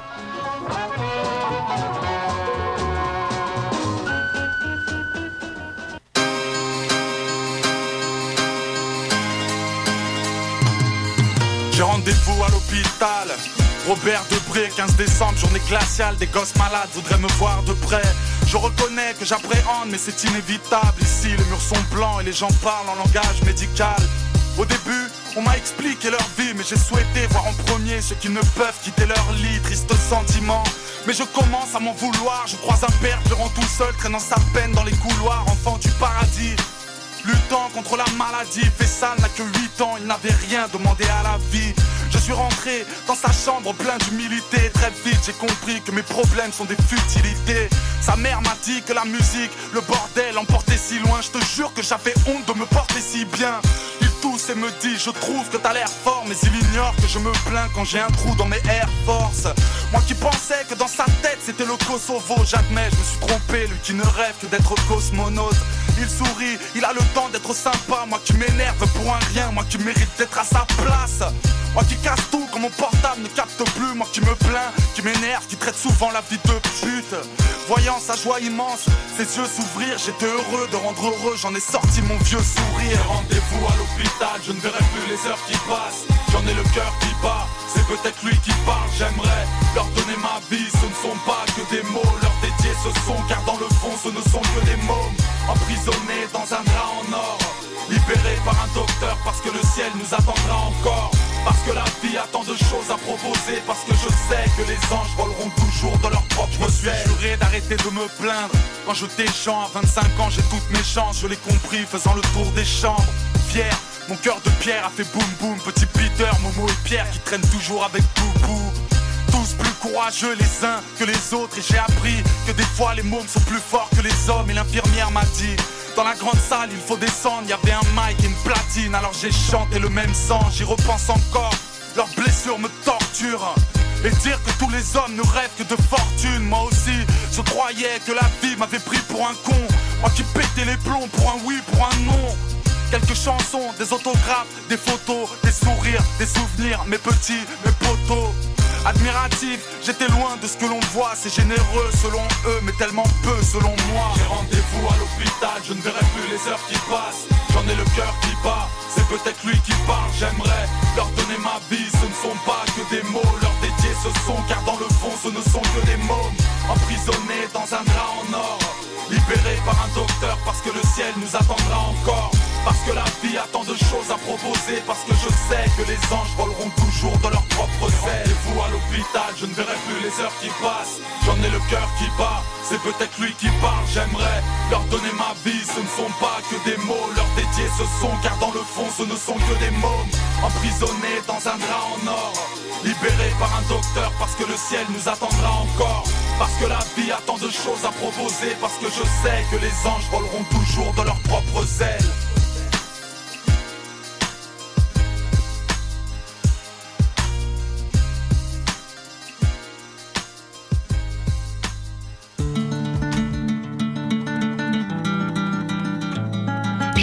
J'ai rendez-vous à l'hôpital. Robert Debré, 15 décembre, journée glaciale. Des gosses malades voudraient me voir de près. Je reconnais que j'appréhende, mais c'est inévitable. Ici, les murs sont blancs et les gens parlent en langage médical. Au début, on m'a expliqué leur vie, mais j'ai souhaité voir en premier ceux qui ne peuvent quitter leur lit. Triste sentiment, mais je commence à m'en vouloir. Je croise un père pleurant tout seul, traînant sa peine dans les couloirs. Enfant du paradis, luttant contre la maladie. Fessal n'a que 8 ans, il n'avait rien demandé à la vie. Je suis rentré dans sa chambre plein d'humilité. Très vite j'ai compris que mes problèmes sont des futilités. Sa mère m'a dit que la musique, le bordel emportait si loin. Je te jure que j'avais honte de me porter si bien. Il tousse et me dit je trouve que t'as l'air fort, mais il ignore que je me plains quand j'ai un trou dans mes Air Force. Moi qui pensais que dans sa tête c'était le Kosovo. J'admets, je me suis trompé, lui qui ne rêve que d'être cosmonaute. Il sourit, il a le temps d'être sympa. Moi qui m'énerve pour un rien, moi qui mérite d'être à sa place. Moi qui casse tout quand mon portable ne capte plus. Moi qui me plains, qui m'énerve, qui traite souvent la vie de pute. Voyant sa joie immense, ses yeux s'ouvrir, j'étais heureux de rendre heureux, j'en ai sorti mon vieux sourire. Rendez-vous à l'hôpital, je ne verrai plus les heures qui passent. J'en ai le cœur qui bat, c'est peut-être lui qui parle. J'aimerais leur donner ma vie, ce ne sont pas que des mots. Leur dédier ce son, car dans le fond ce ne sont que des mômes. Emprisonnés dans un drap en or, libérés par un docteur parce que le ciel nous attendra encore. Parce que la vie a tant de choses à proposer. Parce que je sais que les anges voleront toujours de leur propre ciel. Je me suis juré d'arrêter de me plaindre. Quand je gens à 25 ans, j'ai toutes mes chances. Je l'ai compris faisant le tour des chambres. Fier, mon cœur de pierre a fait boum boum. Petit Peter, Momo et Pierre qui traînent toujours avec Boubou. Tous plus courageux les uns que les autres. Et j'ai appris que des fois les mômes sont plus forts que les hommes. Et l'infirmière m'a dit dans la grande salle il faut descendre. Il y avait un mic et une platine, alors j'ai chanté le même sang. J'y repense encore, leurs blessures me torturent. Et dire que tous les hommes ne rêvent que de fortune. Moi aussi, je croyais que la vie m'avait pris pour un con. Moi qui pétais les plombs pour un oui, pour un non. Quelques chansons, des autographes, des photos, des sourires, des souvenirs, mes petits, mes potos. Admiratif, j'étais loin de ce que l'on voit. C'est généreux selon eux, mais tellement peu selon moi. J'ai rendez-vous à l'hôpital, je ne verrai plus les heures qui passent. J'en ai le cœur qui bat, c'est peut-être lui qui parle. J'aimerais leur donner ma vie, ce ne sont pas que des mots. Leur dédier ce son, car dans le fond ce ne sont que des mômes. Emprisonnés dans un drap en or, libérés par un docteur parce que le ciel nous attendra encore. Parce que la vie a tant de choses à proposer. Parce que je sais que les anges voleront toujours de leur propre zèle. Rendez-vous à l'hôpital, je ne verrai plus les heures qui passent. J'en ai le cœur qui bat, c'est peut-être lui qui parle. J'aimerais leur donner ma vie, ce ne sont pas que des mots. Leur dédier ce son, car dans le fond ce ne sont que des mômes. Emprisonnés dans un drap en or, libérés par un docteur parce que le ciel nous attendra encore. Parce que la vie a tant de choses à proposer. Parce que je sais que les anges voleront toujours de leurs propres ailes.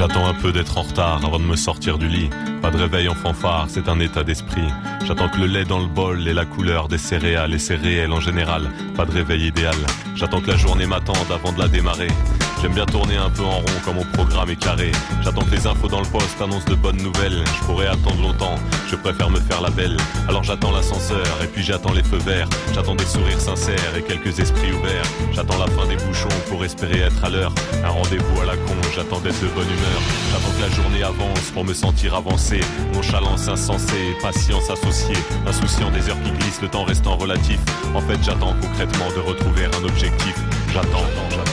J'attends un peu d'être en retard avant de me sortir du lit. Pas de réveil en fanfare, c'est un état d'esprit. J'attends que le lait dans le bol ait la couleur des céréales, et c'est réel en général, pas de réveil idéal. J'attends que la journée m'attende avant de la démarrer. J'aime bien tourner un peu en rond quand mon programme est carré. J'attends que les infos dans le poste annoncent de bonnes nouvelles. Je pourrais attendre longtemps, je préfère me faire la belle. Alors j'attends l'ascenseur et puis j'attends les feux verts. J'attends des sourires sincères et quelques esprits ouverts. J'attends la fin des bouchons pour espérer être à l'heure. Un rendez-vous à la con, j'attends d'être de bonne humeur. J'attends que la journée avance pour me sentir avancé. Nonchalance insensée, patience associée. Insouciant des heures qui glissent, le temps restant relatif. En fait j'attends concrètement de retrouver un objectif. J'attends.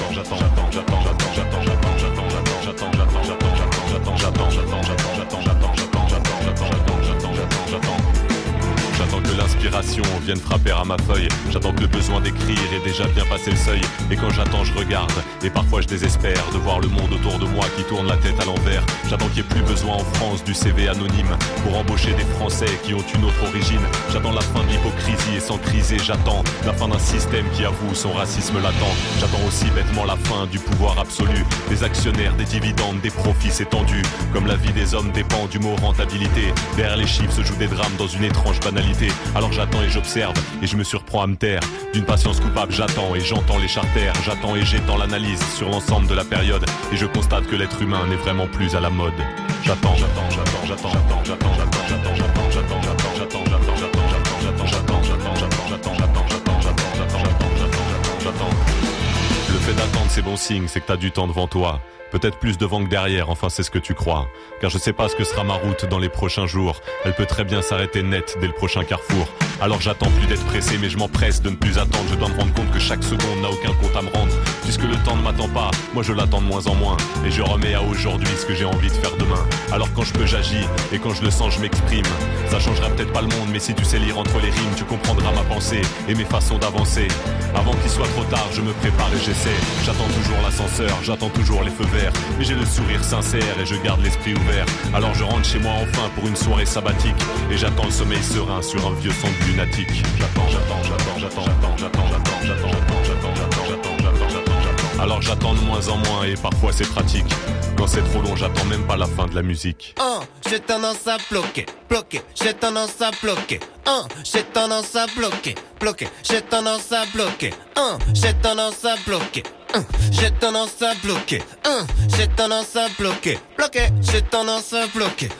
J'attends que l'inspiration vienne frapper à ma feuille. J'attends que le besoin d'écrire ait déjà bien passé le seuil. Et quand j'attends, je regarde. Et parfois je désespère de voir le monde autour de moi qui tourne la tête à l'envers. J'attends qu'il n'y ait plus besoin en France du CV anonyme pour embaucher des Français qui ont une autre origine. J'attends la fin de l'hypocrisie et sans criser, j'attends la fin d'un système qui avoue son racisme latent. J'attends aussi bêtement la fin du pouvoir absolu, des actionnaires, des dividendes, des profits s'étendus. Comme la vie des hommes dépend du mot rentabilité. Derrière les chiffres se jouent des drames dans une étrange banalité. Alors j'attends et j'observe et je me surprends à me taire. D'une patience coupable j'attends et j'entends les charters. J'attends et j'étends l'analyse sur l'ensemble de la période. Et je constate que l'être humain n'est vraiment plus à la mode. J'attends. Le fait d'attendre c'est bon signe, c'est que t'as du temps devant toi. Peut-être plus devant que derrière, enfin c'est ce que tu crois. Car je sais pas ce que sera ma route dans les prochains jours. Elle peut très bien s'arrêter net dès le prochain carrefour. Alors j'attends plus d'être pressé, mais je m'empresse de ne plus attendre. Je dois me rendre compte que chaque seconde n'a aucun compte à me rendre. Puisque le temps ne m'attend pas, moi je l'attends de moins en moins. Et je remets à aujourd'hui ce que j'ai envie de faire demain. Alors quand je peux j'agis, et quand je le sens je m'exprime. Ça changera peut-être pas le monde, mais si tu sais lire entre les rimes, tu comprendras ma pensée et mes façons d'avancer. Avant qu'il soit trop tard, je me prépare et j'essaie. J'attends toujours l'ascenseur, j'attends toujours les feux verts. Mais j'ai le sourire sincère et je garde l'esprit ouvert. Alors je rentre chez moi enfin pour une soirée sabbatique. Et j'attends le sommeil serein sur un vieux centre lunatique. Alors j'attends de moins en moins et parfois c'est pratique. Quand c'est trop long, j'attends même pas la fin de la musique. J'ai tendance à bloquer, j'ai tendance à bloquer. J'ai tendance à bloquer, j'ai tendance à bloquer. J'ai tendance à bloquer. J'ai tendance à bloquer. J'ai tendance à bloquer. J'ai tendance à bloquer.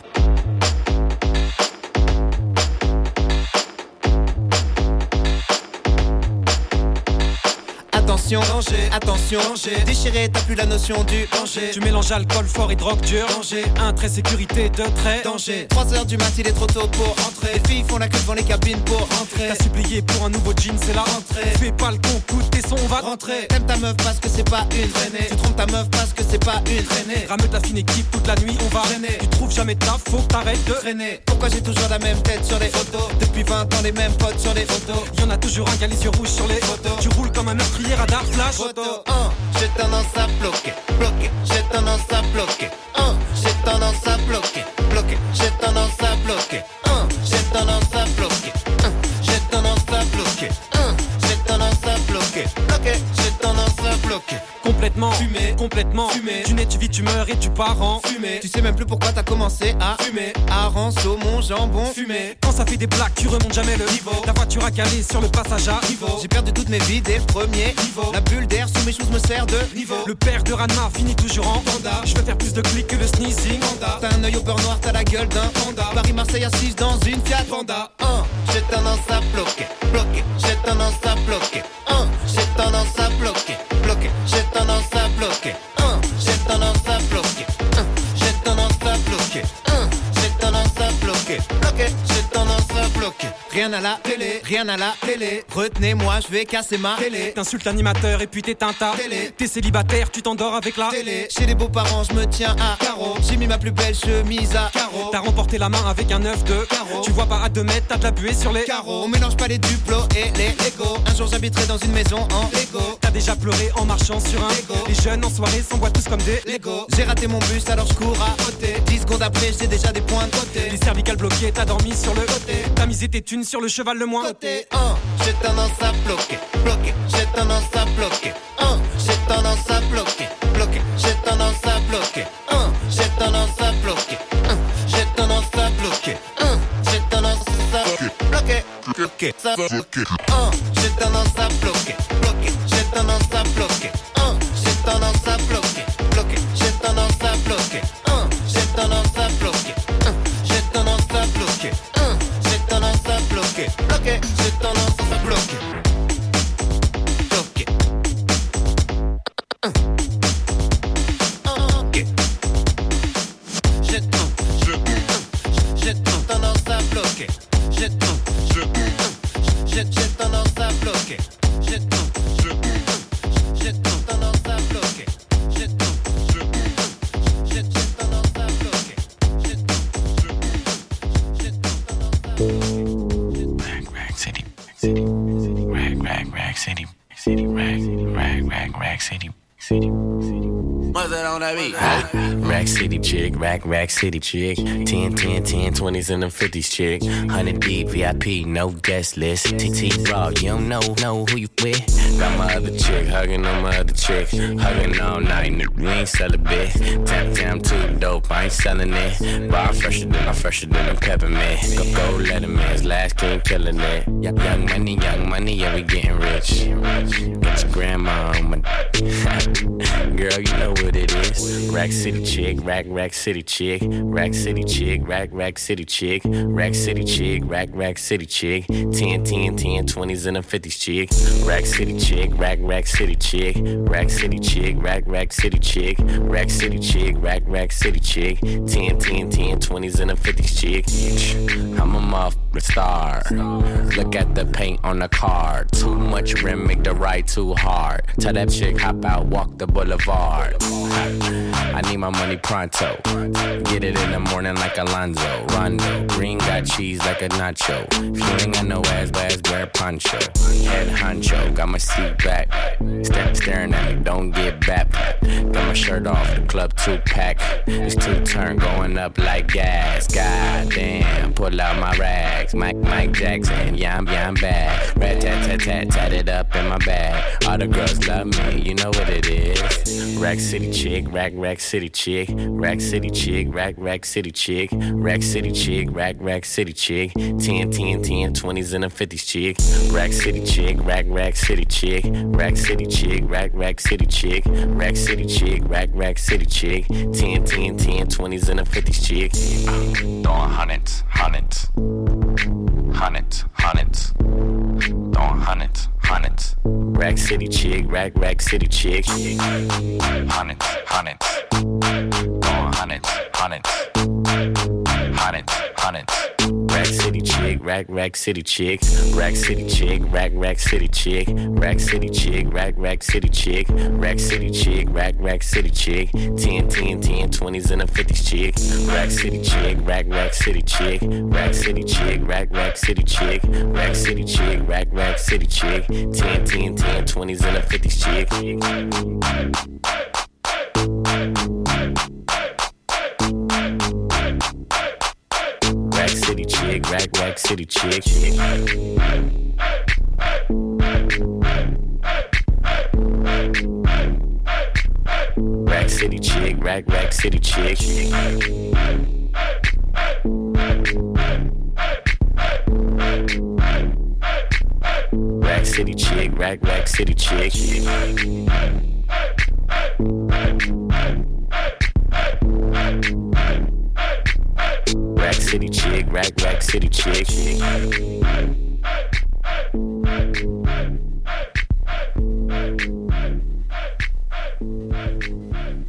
Attention, danger, attention, danger. Déchiré, t'as plus la notion du danger. Tu mélanges alcool fort et drogue dure. Danger, un trait sécurité, deux traits. Danger, 3h du mat, il est trop tôt pour rentrer. Les filles font la queue devant les cabines pour rentrer. T'as supplié pour un nouveau jean, c'est la rentrée. Fais pas le con, coûte tes sons, on va rentrer. T'aimes ta meuf parce que c'est pas une traînée. Tu trompes ta meuf parce que c'est pas une traînée. Rameute la fine équipe toute la nuit, on va traîner. Tu trouves jamais de taf, faut que t'arrêtes de traîner. Pourquoi j'ai toujours la même tête sur les photos? Depuis 20 ans les mêmes potes sur les photos. Y'en a toujours un qui a les yeux rouges sur les photos. Tu roules comme un meurtrier radar flash. J'ai tendance à bloquer, j'ai tendance à bloquer. J'ai tendance à bloquer, j'ai tendance à bloquer. J'ai tendance à bloquer, j'ai tendance à bloquer. J'ai tendance à bloquer, j'ai tendance à bloquer. Complètement fumé, complètement fumé. Tu nais, tu vis, tu meurs et tu pars en fumée. Tu sais même plus pourquoi t'as commencé à fumer. Hareng, saumon, jambon, fumé. Quand ça fait des blagues, tu remontes jamais le niveau. Ta voiture a calé sur le passage à niveau. J'ai perdu toutes mes vies dès le premier niveau. La bulle d'air sous mes choses me sert de niveau. Le père de Ranma finit toujours en panda. Je veux faire plus de clics que le sneezing panda. T'as un œil au beurre noir, t'as la gueule d'un panda. Paris-Marseille assise dans une Fiat Panda. J'ai tendance à bloquer, j'ai tendance à bloquer. J'ai tendance à bloquer, j'ai tendance à bloquer. J'ai tendance à bloquer, j'ai tendance à bloquer. J'ai tendance à bloquer, j'ai tendance à bloquer. Rien à la télé, rien à la télé. Retenez-moi, je vais casser ma télé. T'insultes l'animateur et puis t'éteins ta télé. T'es célibataire, tu t'endors avec la télé. Chez les beaux-parents, je me tiens à carreau. J'ai mis ma plus belle chemise à carreau. T'as remporté la main avec un œuf de carreau. Tu vois pas à 2 mètres, t'as de la buée sur les carreaux. On mélange pas les duplos et les Lego. Un jour j'habiterai dans une maison en Lego. T'as déjà pleuré en marchant sur un Lego. Les jeunes en soirée s'envoient tous comme des Lego. J'ai raté mon bus alors je cours à côté. 10 secondes après j'ai déjà des points de côté. Les cervicales bloquées, t'as dormi sur le côté. T'as misé tes thunes sur le cheval le moins côté. J'ai tendance à bloquer, j'ai tendance à bloquer. J'ai tendance à bloquer, j'ai tendance à bloquer. J'ai tendance à bloquer. J'ai tendance à bloquer. J'ai tendance à bloquer. Bloquer. Ça bloquer. J'ai tendance à bloquer. Bloquer. J'ai tendance à bloquer. J'ai tendance à bloquer. Bloquer. J'ai tendance à bloquer. J'ai tendance à bloquer. J'ai tendance à bloquer. J'ai tendance à bloquer. Bloquer. J'ai tendance à bloquer. Bloquer. J'ai tendance à bloquer. J'ai tendance à bloquer. J'ai tendance à bloquer. J'ai tendance à bloquer. Rag City, Rag City, Rag City. What's that on that beat? Rack City chick, Rack City chick. 10, 20s and the 50s chick. 100 deep, VIP, no guest list. TT Raw, you don't know who you with. Got my other chick, hugging on my other chick. Hugging all night, we ain't sell a bit. Damn, too dope, I ain't selling it. But I'm fresher than a peppermint. Go Letterman's last king killing it. Young money, yeah, we getting rich. Got your grandma on my girl, you know what it is. Rack City chick, Rack City chick. Rack City chick, Rack City chick. Rack City chick, Rack City chick. 10, 20s and the 50s chick. Rack City chick, Rack City chick. Rack City chick, Rack City chick. Rack City chick, Rack City chick. 10, 20s and the 50s chick. I'm a motherfucking star. Look at the paint on the car. Too much rim, make the ride too hard. Tell that chick hop out, walk the boulevard. I need my money pronto. Get it in the morning like Alonzo. Rondo, green got cheese like a nacho. If you ain't got no ass, wear a poncho. Head honcho, got my seat back. Staring at me, don't get back. Got my shirt off, the club 2-pack. It's 2-turn going up like gas. God damn, pull out my rags. Mike Jackson, yeah I'm bad. Rat tat it up in my bag. All the girls love me, you know what it is. Rack City chick, Rack City chick. Rack City chick, Rack City chick. Rack City chick, Rack City chick. 10, 20s and the 50s chick. Rack City chick, Rack City chick. Rack City chick, Rack City chick. Rack City chick, Rack City chick. 10, 20s and the 50s chick. Throwing hundreds. Throwing hundreds. Rack City chick, Rack City chick. Hundreds. Throwing hundreds. Rack City chick, Rack City chick. Rack City chick, Rack City chick. Rack City chick, Rack City chick. Rack City chick, Rack City chick. 10, 20s and the 50s chick. Rack City chick, Rack City chick. Rack City chick, Rack City chick. Rack City chick, Rack City chick. 10, 20s and the 50s chick. Rack City chick, Rack City chick. Rack City chick, Rack City chick. Rack City chick, Rack City chick. Rack City chick, Rack City chick.